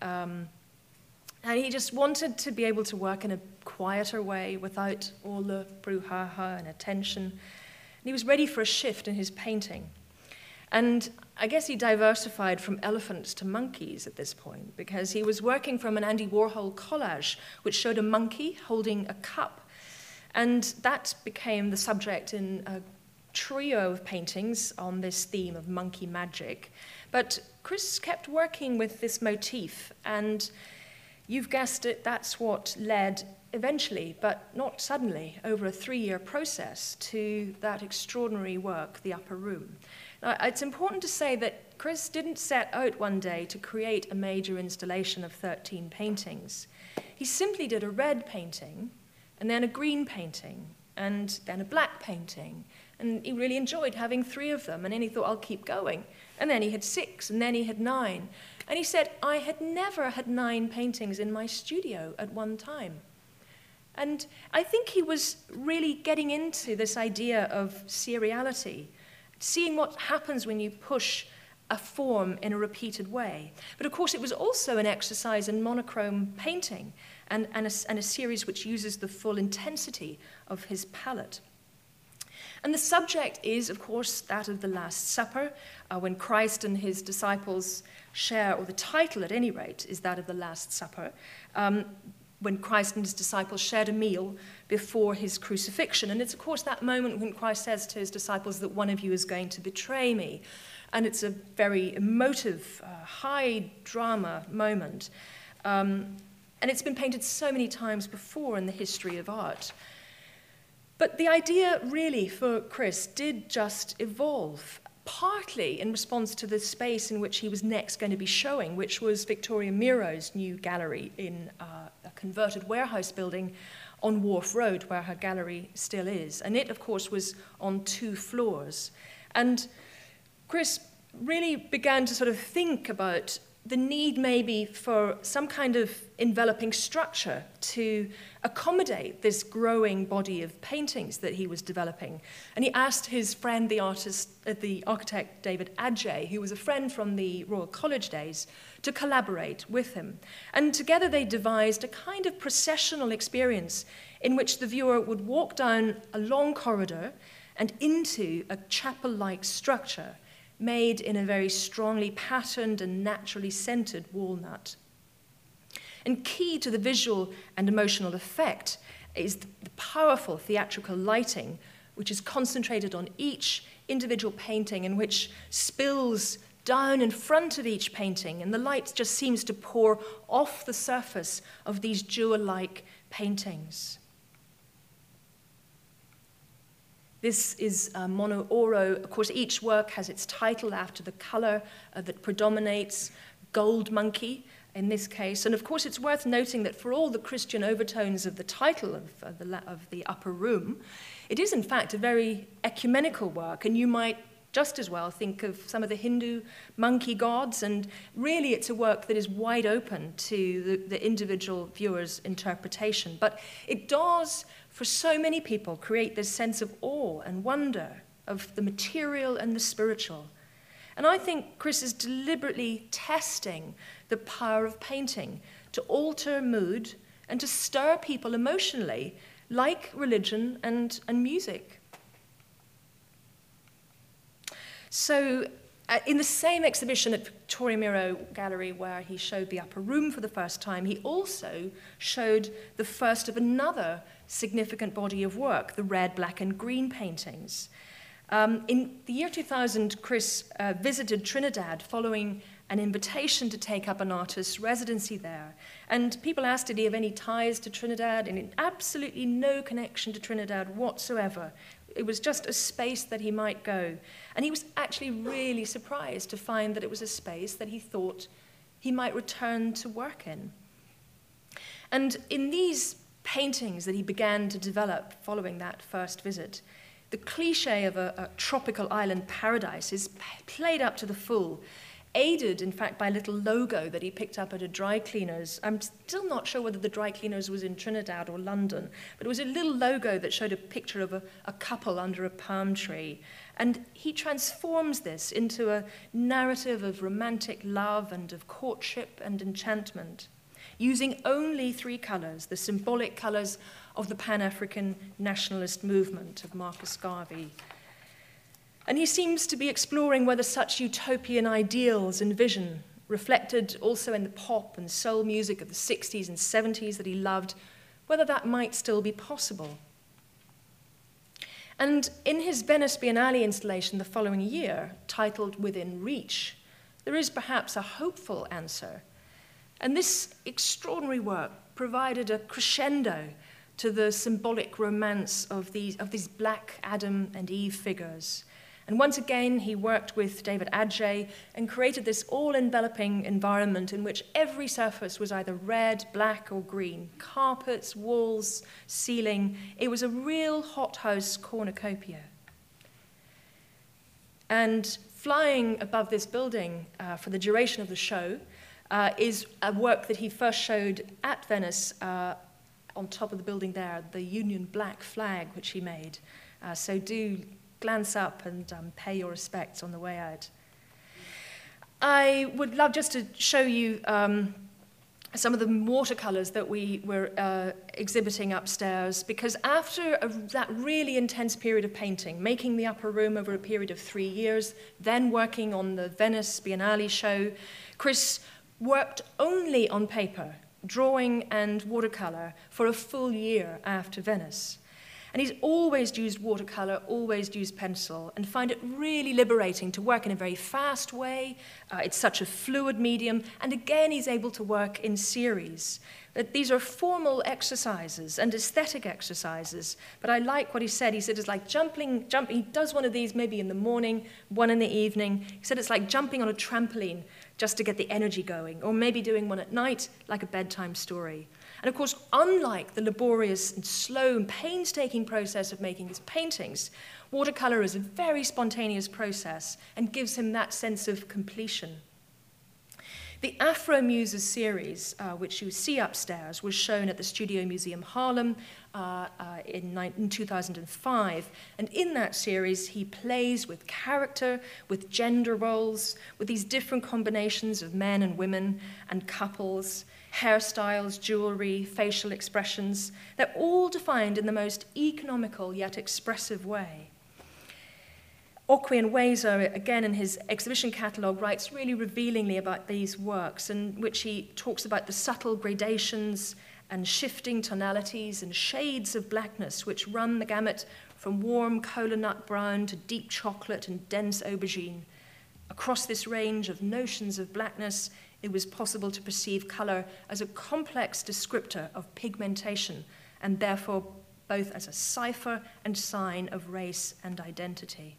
And he just wanted to be able to work in a quieter way without all the brouhaha and attention. And he was ready for a shift in his painting. And I guess he diversified from elephants to monkeys at this point, because he was working from an Andy Warhol collage, which showed a monkey holding a cup. And that became the subject in a trio of paintings on this theme of monkey magic. But Chris kept working with this motif, and you've guessed it, that's what led eventually, but not suddenly, over a 3-year process to that extraordinary work, The Upper Room. Now, it's important to say that Chris didn't set out one day to create a major installation of 13 paintings. He simply did a red painting, and then a green painting, and then a black painting. And he really enjoyed having 3 of them, and then he thought, I'll keep going. And then he had 6, and then he had 9. And he said, I had never had 9 paintings in my studio at one time. And I think he was really getting into this idea of seriality, seeing what happens when you push a form in a repeated way. But of course, it was also an exercise in monochrome painting and a series which uses the full intensity of his palette. And the subject is, of course, that of the Last Supper, when Christ and his disciples share, or the title at any rate, is that of the Last Supper, when Christ and his disciples shared a meal before his crucifixion. And it's, of course, that moment when Christ says to his disciples that one of you is going to betray me. And it's a very emotive, high drama moment. And it's been painted so many times before in the history of art. But the idea really for Chris did just evolve, partly in response to the space in which he was next going to be showing, which was Victoria Miro's new gallery in a converted warehouse building on Wharf Road, where her gallery still is. And it, of course, was on 2 floors. And Chris really began to sort of think about the need maybe for some kind of enveloping structure to accommodate this growing body of paintings that he was developing. And he asked his friend, the architect David Adjaye, who was a friend from the Royal College days, to collaborate with him. And together they devised a kind of processional experience in which the viewer would walk down a long corridor and into a chapel-like structure made in a very strongly patterned and naturally centered walnut. And key to the visual and emotional effect is the powerful theatrical lighting, which is concentrated on each individual painting and which spills down in front of each painting, and the light just seems to pour off the surface of these jewel-like paintings. This is Mono Oro. Of course, each work has its title after the color that predominates, gold monkey in this case. And of course, it's worth noting that for all the Christian overtones of the title of the Upper Room, it is in fact a very ecumenical work, and you might just as well think of some of the Hindu monkey gods, and really it's a work that is wide open to the individual viewer's interpretation. But it does, for so many people, create this sense of awe and wonder of the material and the spiritual. And I think Chris is deliberately testing the power of painting to alter mood and to stir people emotionally, like religion and music. So in the same exhibition at Victoria Miro Gallery where he showed the Upper Room for the first time, he also showed the first of another significant body of work, the red, black, and green paintings. In the year 2000, Chris visited Trinidad following an invitation to take up an artist's residency there. And people asked, did he have any ties to Trinidad? And absolutely no connection to Trinidad whatsoever. It was just a space that he might go. And he was actually really surprised to find that it was a space that he thought he might return to work in. And in these paintings that he began to develop following that first visit, The cliche of a tropical island paradise is played up to the full, aided, in fact, by a little logo that he picked up at a dry cleaner's. I'm still not sure whether the dry cleaner's was in Trinidad or London, but it was a little logo that showed a picture of a couple under a palm tree. And he transforms this into a narrative of romantic love and of courtship and enchantment, using only 3 colors, the symbolic colors of the Pan-African nationalist movement of Marcus Garvey. And he seems to be exploring whether such utopian ideals and vision, reflected also in the pop and soul music of the 60s and 70s that he loved, whether that might still be possible. And in his Venice Biennale installation the following year, titled Within Reach, there is perhaps a hopeful answer. And this extraordinary work provided a crescendo to the symbolic romance of these black Adam and Eve figures. And once again, he worked with David Adjaye and created this all-enveloping environment in which every surface was either red, black, or green. Carpets, walls, ceiling. It was a real hothouse cornucopia. And flying above this building for the duration of the show is a work that he first showed at Venice on top of the building there, the Union Black flag, which he made. So do glance up and pay your respects on the way out. I would love just to show you some of the watercolors that we were exhibiting upstairs, because after that really intense period of painting, making the upper room over a period of 3 years, then working on the Venice Biennale show, Chris worked only on paper, drawing and watercolor for a full year after Venice. And he's always used watercolor, always used pencil, and find it really liberating to work in a very fast way. It's such a fluid medium, and again, he's able to work in series. These are formal exercises and aesthetic exercises, but I like what he said. He said it's like jumping. He does one of these maybe in the morning, one in the evening. He said it's like jumping on a trampoline just to get the energy going, or maybe doing one at night, like a bedtime story. And of course, unlike the laborious and slow and painstaking process of making his paintings, watercolor is a very spontaneous process and gives him that sense of completion. The Afro Muses series, which you see upstairs, was shown at the Studio Museum Haarlem in 2005. And in that series, he plays with character, with gender roles, with these different combinations of men and women and couples, hairstyles, jewelry, facial expressions. They're all defined in the most economical yet expressive way. Aukwin Weser, again in his exhibition catalogue, writes really revealingly about these works, in which he talks about the subtle gradations and shifting tonalities and shades of blackness which run the gamut from warm cola nut brown to deep chocolate and dense aubergine. Across this range of notions of blackness, it was possible to perceive colour as a complex descriptor of pigmentation, and therefore both as a cipher and sign of race and identity.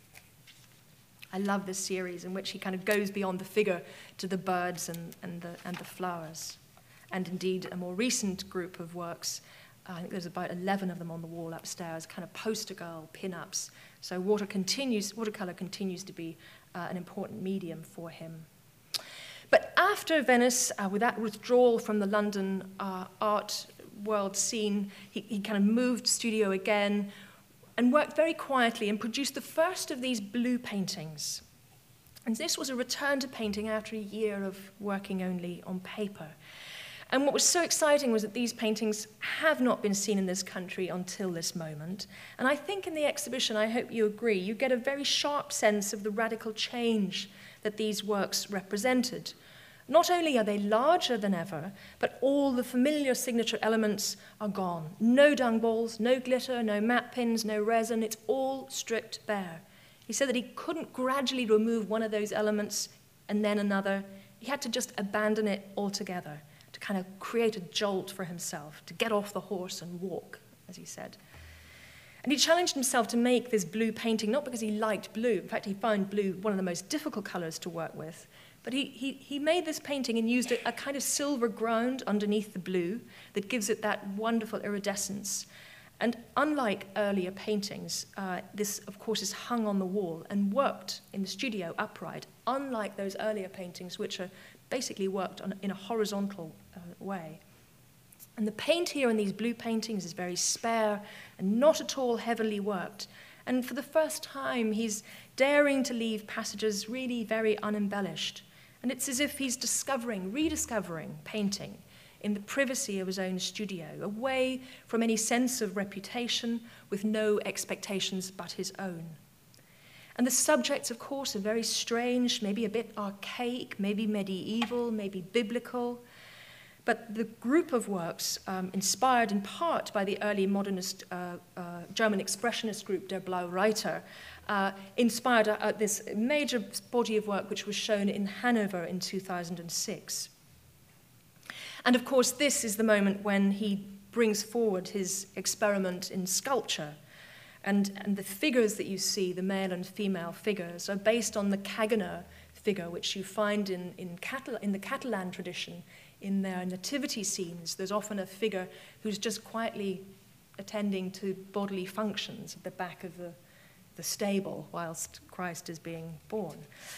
I love this series in which he kind of goes beyond the figure to the birds and the flowers. And indeed, a more recent group of works, I think there's about 11 of them on the wall upstairs, kind of poster girl pin-ups. So watercolor continues to be an important medium for him. But after Venice, with that withdrawal from the London art world scene, he kind of moved studio again, and worked very quietly and produced the first of these blue paintings. And this was a return to painting after a year of working only on paper. And what was so exciting was that these paintings have not been seen in this country until this moment. And I think in the exhibition, I hope you agree, you get a very sharp sense of the radical change that these works represented. Not only are they larger than ever, but all the familiar signature elements are gone. No dung balls, no glitter, no matte pins, no resin. It's all stripped bare. He said that he couldn't gradually remove one of those elements and then another. He had to just abandon it altogether to kind of create a jolt for himself, to get off the horse and walk, as he said. And he challenged himself to make this blue painting, not because he liked blue. In fact, he found blue one of the most difficult colors to work with. But he made this painting and used a kind of silver ground underneath the blue that gives it that wonderful iridescence. And unlike earlier paintings, this, of course, is hung on the wall and worked in the studio upright, unlike those earlier paintings, which are basically worked in a horizontal way. And the paint here in these blue paintings is very spare and not at all heavily worked. And for the first time, he's daring to leave passages really very unembellished. And it's as if he's rediscovering painting in the privacy of his own studio, away from any sense of reputation, with no expectations but his own. And the subjects, of course, are very strange, maybe a bit archaic, maybe medieval, maybe biblical. But the group of works, inspired in part by the early modernist German expressionist group Der Blaue Reiter, inspired this major body of work which was shown in Hanover in 2006. And of course, this is the moment when he brings forward his experiment in sculpture. And the figures that you see, the male and female figures, are based on the Kagener figure, which you find in the Catalan tradition. In their nativity scenes, there's often a figure who's just quietly attending to bodily functions at the back of the stable whilst Christ is being born.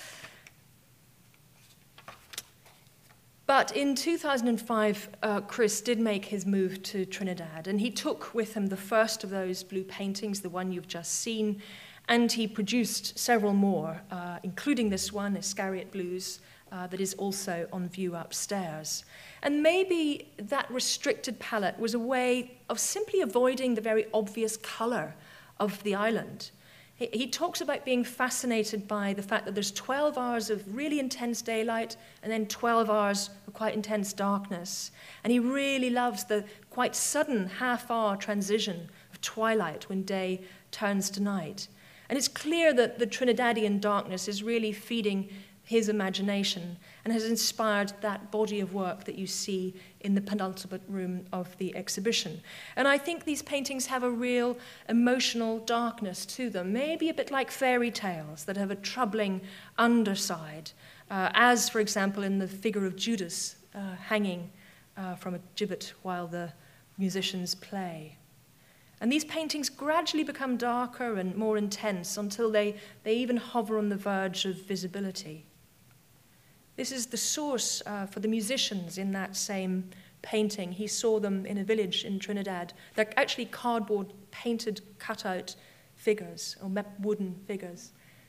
But in 2005, Chris did make his move to Trinidad, and he took with him the first of those blue paintings, the one you've just seen, and he produced several more, including this one, Iscariot Blues, that is also on view upstairs. And maybe that restricted palette was a way of simply avoiding the very obvious color of the island. He talks about being fascinated by the fact that there's 12 hours of really intense daylight and then 12 hours of quite intense darkness. And he really loves the quite sudden half-hour transition of twilight when day turns to night. And it's clear that the Trinidadian darkness is really feeding his imagination and has inspired that body of work that you see in the penultimate room of the exhibition. And I think these paintings have a real emotional darkness to them, maybe a bit like fairy tales that have a troubling underside, as, for example, in the figure of Judas hanging from a gibbet while the musicians play. And these paintings gradually become darker and more intense until they even hover on the verge of visibility. This is the source for the musicians in that same painting. He saw them in a village in Trinidad. They're actually cardboard painted cutout figures, or wooden figures.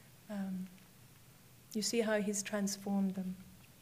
You see how he's transformed them.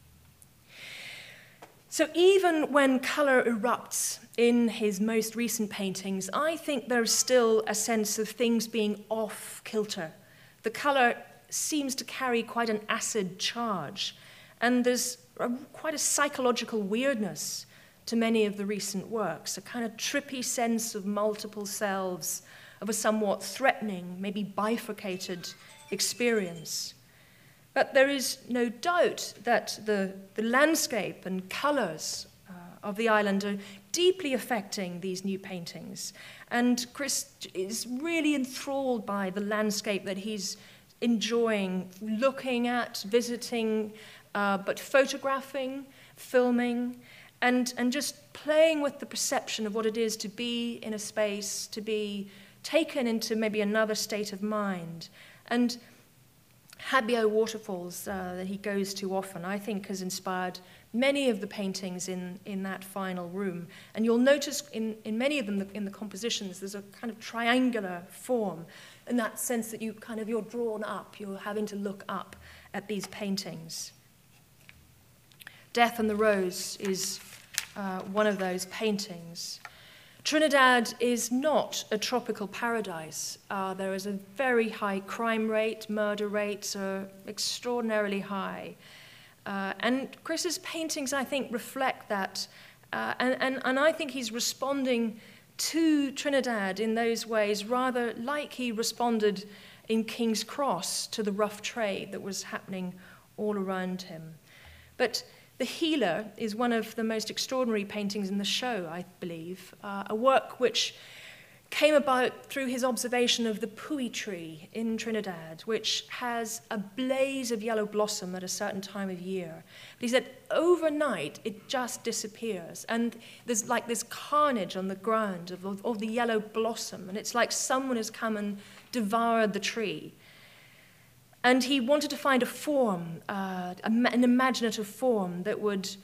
So even when color erupts in his most recent paintings, I think there's still a sense of things being off kilter. The color seems to carry quite an acid charge. And there's quite a psychological weirdness to many of the recent works, a kind of trippy sense of multiple selves, of a somewhat threatening, maybe bifurcated experience. But there is no doubt that the landscape and colors of the island are deeply affecting these new paintings. And Chris is really enthralled by the landscape that he's enjoying, looking at, visiting, but photographing, filming, and just playing with the perception of what it is to be in a space, to be taken into maybe another state of mind. And Habio Waterfalls, that he goes to often, I think has inspired many of the paintings in that final room. And you'll notice in many of them, in the compositions, there's a kind of triangular form, in that sense that you're drawn up, you're having to look up at these paintings. Death and the Rose is one of those paintings. Trinidad is not a tropical paradise. There is a very high crime rate, murder rates are extraordinarily high. And Chris's paintings, I think, reflect that. And I think he's responding to Trinidad in those ways, rather like he responded in King's Cross to the rough trade that was happening all around him. But The Healer is one of the most extraordinary paintings in the show, I believe, a work which came about through his observation of the pui tree in Trinidad, which has a blaze of yellow blossom at a certain time of year. But he said overnight it just disappears, and there's like this carnage on the ground of the yellow blossom, and it's like someone has come and devoured the tree. And he wanted to find a form, an imaginative form that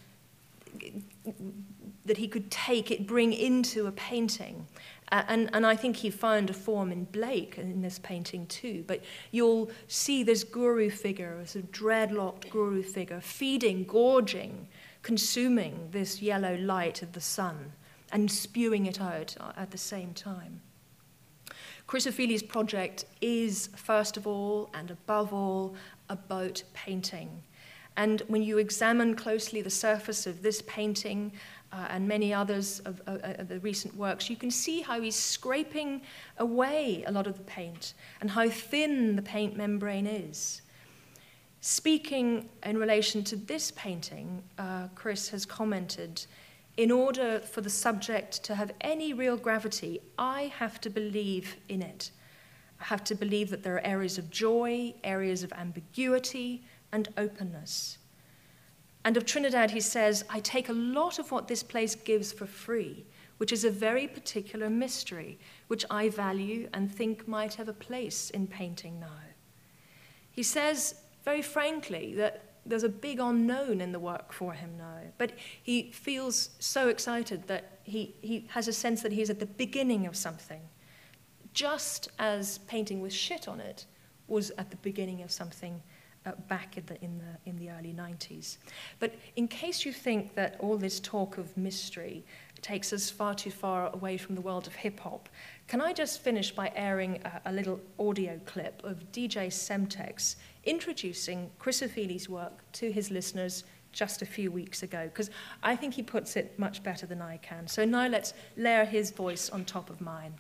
he could bring into a painting. And I think he found a form in Blake in this painting too. But you'll see this guru figure, a sort of dreadlocked guru figure, feeding, gorging, consuming this yellow light of the sun and spewing it out at the same time. Chrysophiles' project is, first of all and above all, about painting. And when you examine closely the surface of this painting and many others of the recent works, you can see how he's scraping away a lot of the paint and how thin the paint membrane is. Speaking in relation to this painting, Chris has commented, in order for the subject to have any real gravity, I have to believe in it. I have to believe that there are areas of joy, areas of ambiguity, and openness. And of Trinidad, he says, I take a lot of what this place gives for free, which is a very particular mystery, which I value and think might have a place in painting now. He says, very frankly, that there's a big unknown in the work for him now, but he feels so excited that he has a sense that he's at the beginning of something, just as painting with shit on it was at the beginning of something back in the early 90s. But in case you think that all this talk of mystery takes us far too far away from the world of hip-hop, can I just finish by airing a little audio clip of DJ Semtex introducing Chrysophiles' work to his listeners just a few weeks ago, because I think he puts it much better than I can. So now let's layer his voice on top of mine.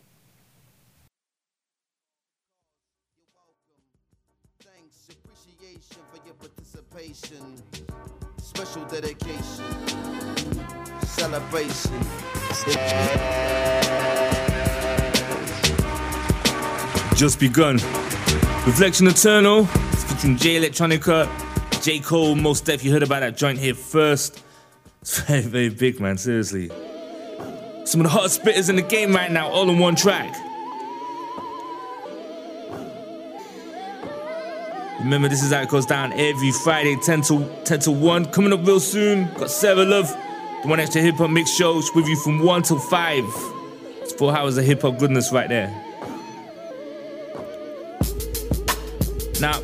Thanks, appreciation for your participation. Special dedication, celebration. Just begun. Reflection Eternal, featuring Jay Electronica, J. Cole, Mos Def. You heard about that joint here first. It's very, very big, man, seriously. Some of the hottest spitters in the game right now, all on one track. Remember, this is how it goes down every Friday, 10 to 1. Coming up real soon, got Sarah Love, the One Extra Hip Hop Mix Show, with you from 1 till 5. It's 4 hours of hip hop goodness right there. Now,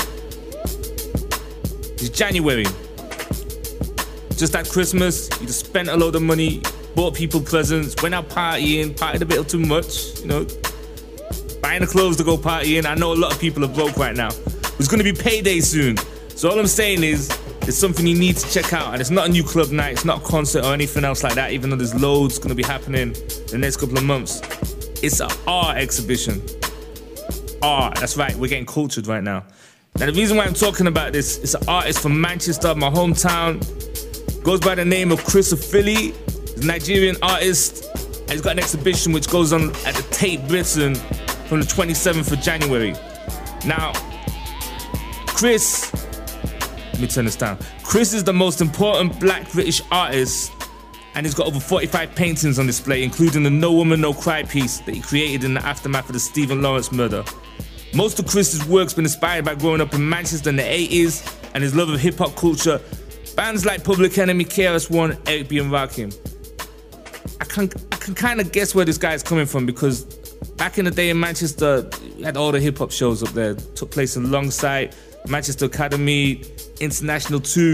it's January. Just at Christmas, you just spent a load of money, bought people presents, went out partying, partied a bit too much, you know, buying the clothes to go partying. I know a lot of people are broke right now. It's going to be payday soon. So all I'm saying is, it's something you need to check out. And it's not a new club night, it's not a concert or anything else like that, even though there's loads going to be happening in the next couple of months. It's an art exhibition. Art, that's right, we're getting cultured right now. Now the reason why I'm talking about this is an artist from Manchester, my hometown. Goes by the name of Chrysophiles. He's a Nigerian artist. And he's got an exhibition which goes on at the Tate Britain from the 27th of January. Now, Chris, let me turn this down. Chris is the most important black British artist, and he's got over 45 paintings on display, including the No Woman No Cry piece that he created in the aftermath of the Stephen Lawrence murder. Most of Chris's work's been inspired by growing up in Manchester in the 80s and his love of hip-hop culture. Bands like Public Enemy, KRS-One, Eric B. and Rakim. I can kind of guess where this guy's coming from, because back in the day in Manchester, we had all the hip-hop shows up there. Took place alongside Manchester Academy, International 2.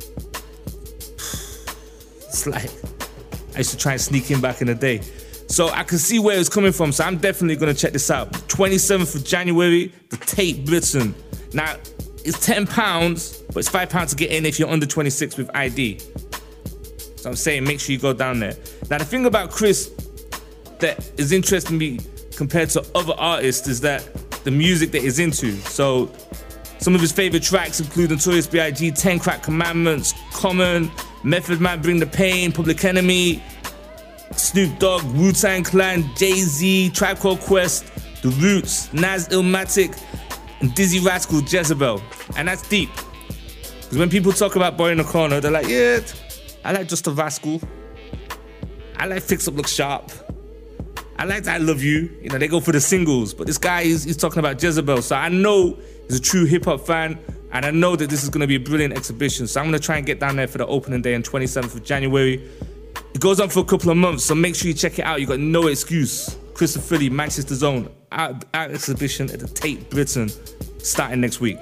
It's like, I used to try and sneak in back in the day. So I can see where it's coming from, so I'm definitely going to check this out. 27th of January, the Tate Britain. Now, it's £10, but it's £5 to get in if you're under 26 with ID. So I'm saying, make sure you go down there. Now, the thing about Chris that is interesting me compared to other artists is that the music that he's into. So some of his favorite tracks include Notorious B.I.G., 10 Crack Commandments, Common, Method Man, Bring the Pain, Public Enemy, Snoop Dogg, Wu-Tang Clan, Jay-Z, Tribe Called Quest, The Roots, Nas Illmatic, and Dizzy Rascal Jezebel. And that's deep. Because when people talk about Boy in the Corner, they're like, yeah, I like Just a Rascal. I like Fix Up Look Sharp. I like I Love You. You know, they go for the singles. But this guy, he's talking about Jezebel. So I know he's a true hip-hop fan. And I know that this is going to be a brilliant exhibition. So I'm going to try and get down there for the opening day on 27th of January. It goes on for a couple of months, so make sure you check it out. You got no excuse. Christopher Philly, Manchester's own art exhibition at the Tate Britain, starting next week.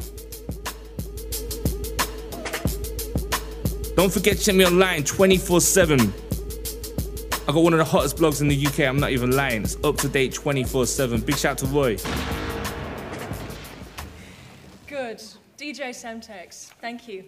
Don't forget, check me online 24/7. I got one of the hottest blogs in the UK. I'm not even lying. It's up to date 24/7. Big shout to Roy. Good. DJ Semtex, thank you.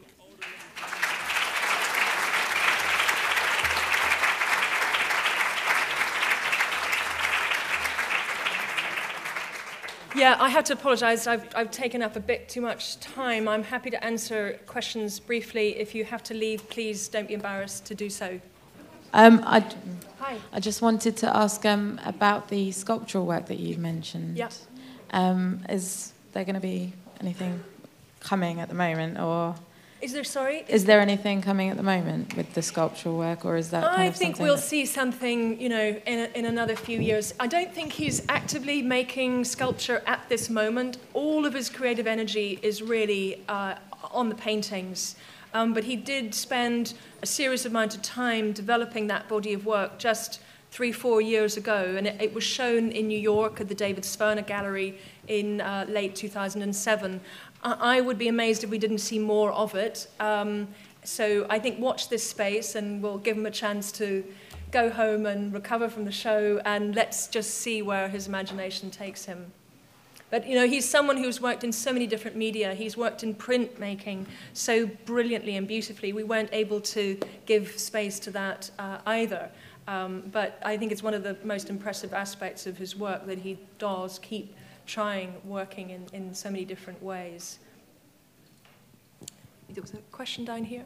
Yeah, I have to apologize. I've taken up a bit too much time. I'm happy to answer questions briefly. If you have to leave, please don't be embarrassed to do so. Hi. Hi. I just wanted to ask about the sculptural work that you mentioned. Yep. Is there going to be anything coming at the moment, or Is there, sorry? is there anything coming at the moment with the sculptural work, or is that kind I of think something we'll that- see something, you know, in another few years. I don't think he's actively making sculpture at this moment. All of his creative energy is really on the paintings. But he did spend a serious amount of time developing that body of work just 3-4 years ago, and it was shown in New York at the David Sverner Gallery in late 2007. I would be amazed if we didn't see more of it. So I think watch this space, and we'll give him a chance to go home and recover from the show, and let's just see where his imagination takes him. But, you know, he's someone who's worked in so many different media. He's worked in printmaking so brilliantly and beautifully. We weren't able to give space to that either. But I think it's one of the most impressive aspects of his work that he does keep trying, working in so many different ways. There was a question down here.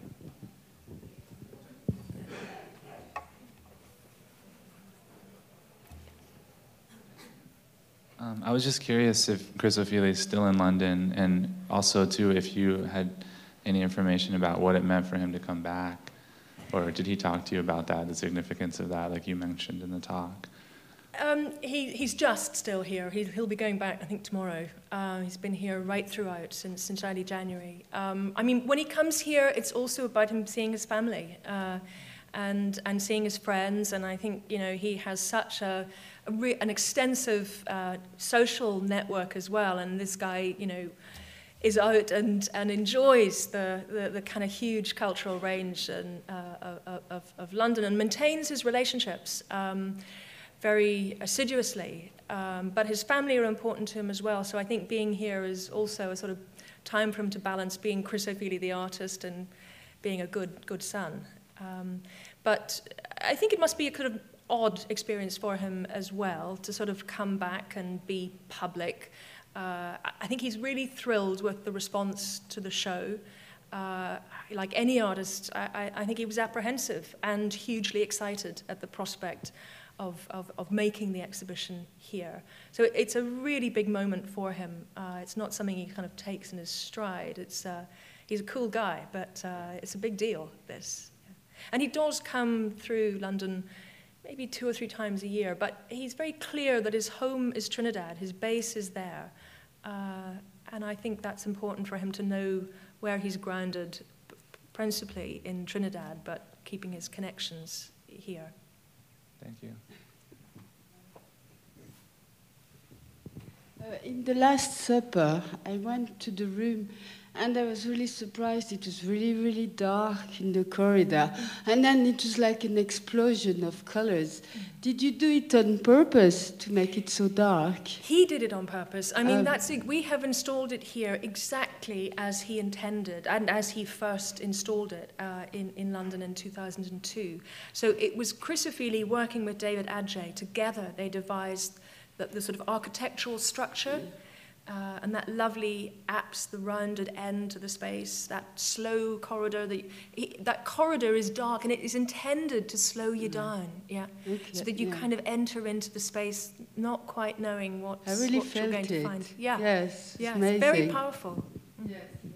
I was just curious if Chris O'Feely is still in London, and also, too, if you had any information about what it meant for him to come back, or did he talk to you about that, the significance of that, like you mentioned in the talk? He's just still here. He'll be going back, I think, tomorrow. He's been here right throughout since early January. I mean, when he comes here, it's also about him seeing his family and seeing his friends. And I think, you know, he has such an extensive social network as well. And this guy, you know, is out and enjoys the kind of huge cultural range of London, and maintains his relationships very assiduously. But his family are important to him as well. So I think being here is also a sort of time for him to balance being Chris O'Feely the artist and being a good son. But I think it must be a kind of odd experience for him as well to sort of come back and be public. I think he's really thrilled with the response to the show. Like any artist, I think he was apprehensive and hugely excited at the prospect of making the exhibition here. So it's a really big moment for him. It's not something he kind of takes in his stride. He's a cool guy, but it's a big deal, this. And he does come through London maybe 2 or 3 times a year, but he's very clear that his home is Trinidad, his base is there. And I think that's important for him to know where he's grounded, principally in Trinidad, but keeping his connections here. Thank you. In the Last Supper, I went to the room and I was really surprised. It was really, really dark in the corridor. And then it was like an explosion of colors. Did you do it on purpose to make it so dark? He did it on purpose. I mean, we have installed it here exactly as he intended and as he first installed it in London in 2002. So it was Chris O'Feely working with David Adjaye. Together, they devised the sort of architectural structure and that lovely apse, the rounded end to the space, that slow corridor. That corridor is dark, and it is intended to slow you down, Okay, so that you kind of enter into the space not quite knowing what I really you're felt going to it. find. Yeah, Yes, it's yeah, amazing. it's very powerful. Yes.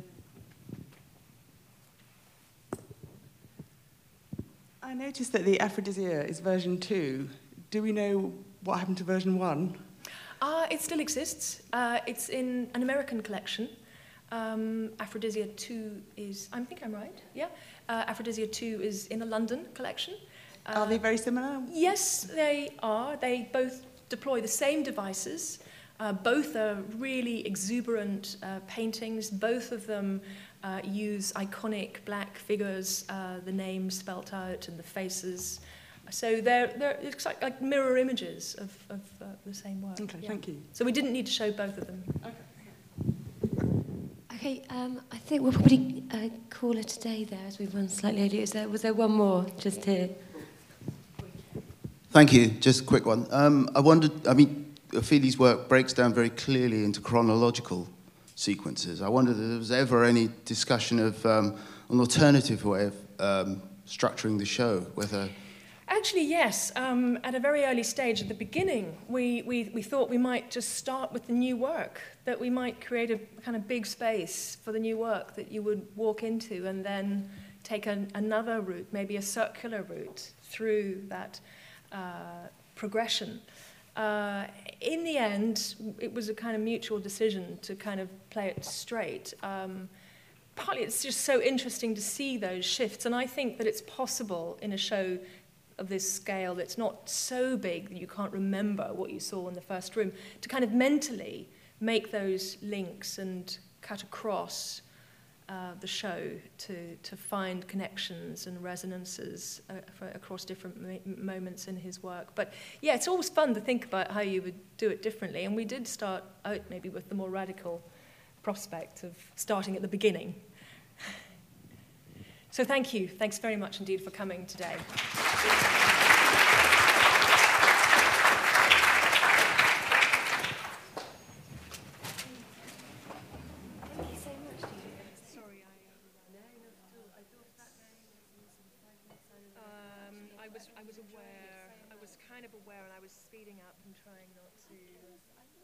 I noticed that the Aphrodisia is version 2. Do we know what happened to version 1? It still exists. It's in an American collection. Aphrodisia 2 is, I think I'm right, yeah. Aphrodisia 2 is in a London collection. Are they very similar? Yes, they are. They both deploy the same devices. Both are really exuberant paintings. Both of them use iconic black figures, the names spelt out and the faces. So it's like mirror images of the same work. Okay, thank you. So we didn't need to show both of them. Okay, I think we'll probably call it a day there as we've run slightly over. Was there one more just here? Thank you. Just a quick one. I wondered, Ophelie's work breaks down very clearly into chronological sequences. I wondered if there was ever any discussion of an alternative way of structuring the show, whether... Actually, yes. At a very early stage, at the beginning, we thought we might just start with the new work, that we might create a kind of big space for the new work that you would walk into and then take another route, maybe a circular route through that progression. In the end, it was a kind of mutual decision to kind of play it straight. Partly it's just so interesting to see those shifts, and I think that it's possible in a show of this scale that's not so big that you can't remember what you saw in the first room, to kind of mentally make those links and cut across the show to find connections and resonances across different moments in his work. But yeah, it's always fun to think about how you would do it differently, and we did start out maybe with the more radical prospect of starting at the beginning. So thank you. Thanks very much indeed for coming today. I was kind of aware, and I was speeding up and trying not to...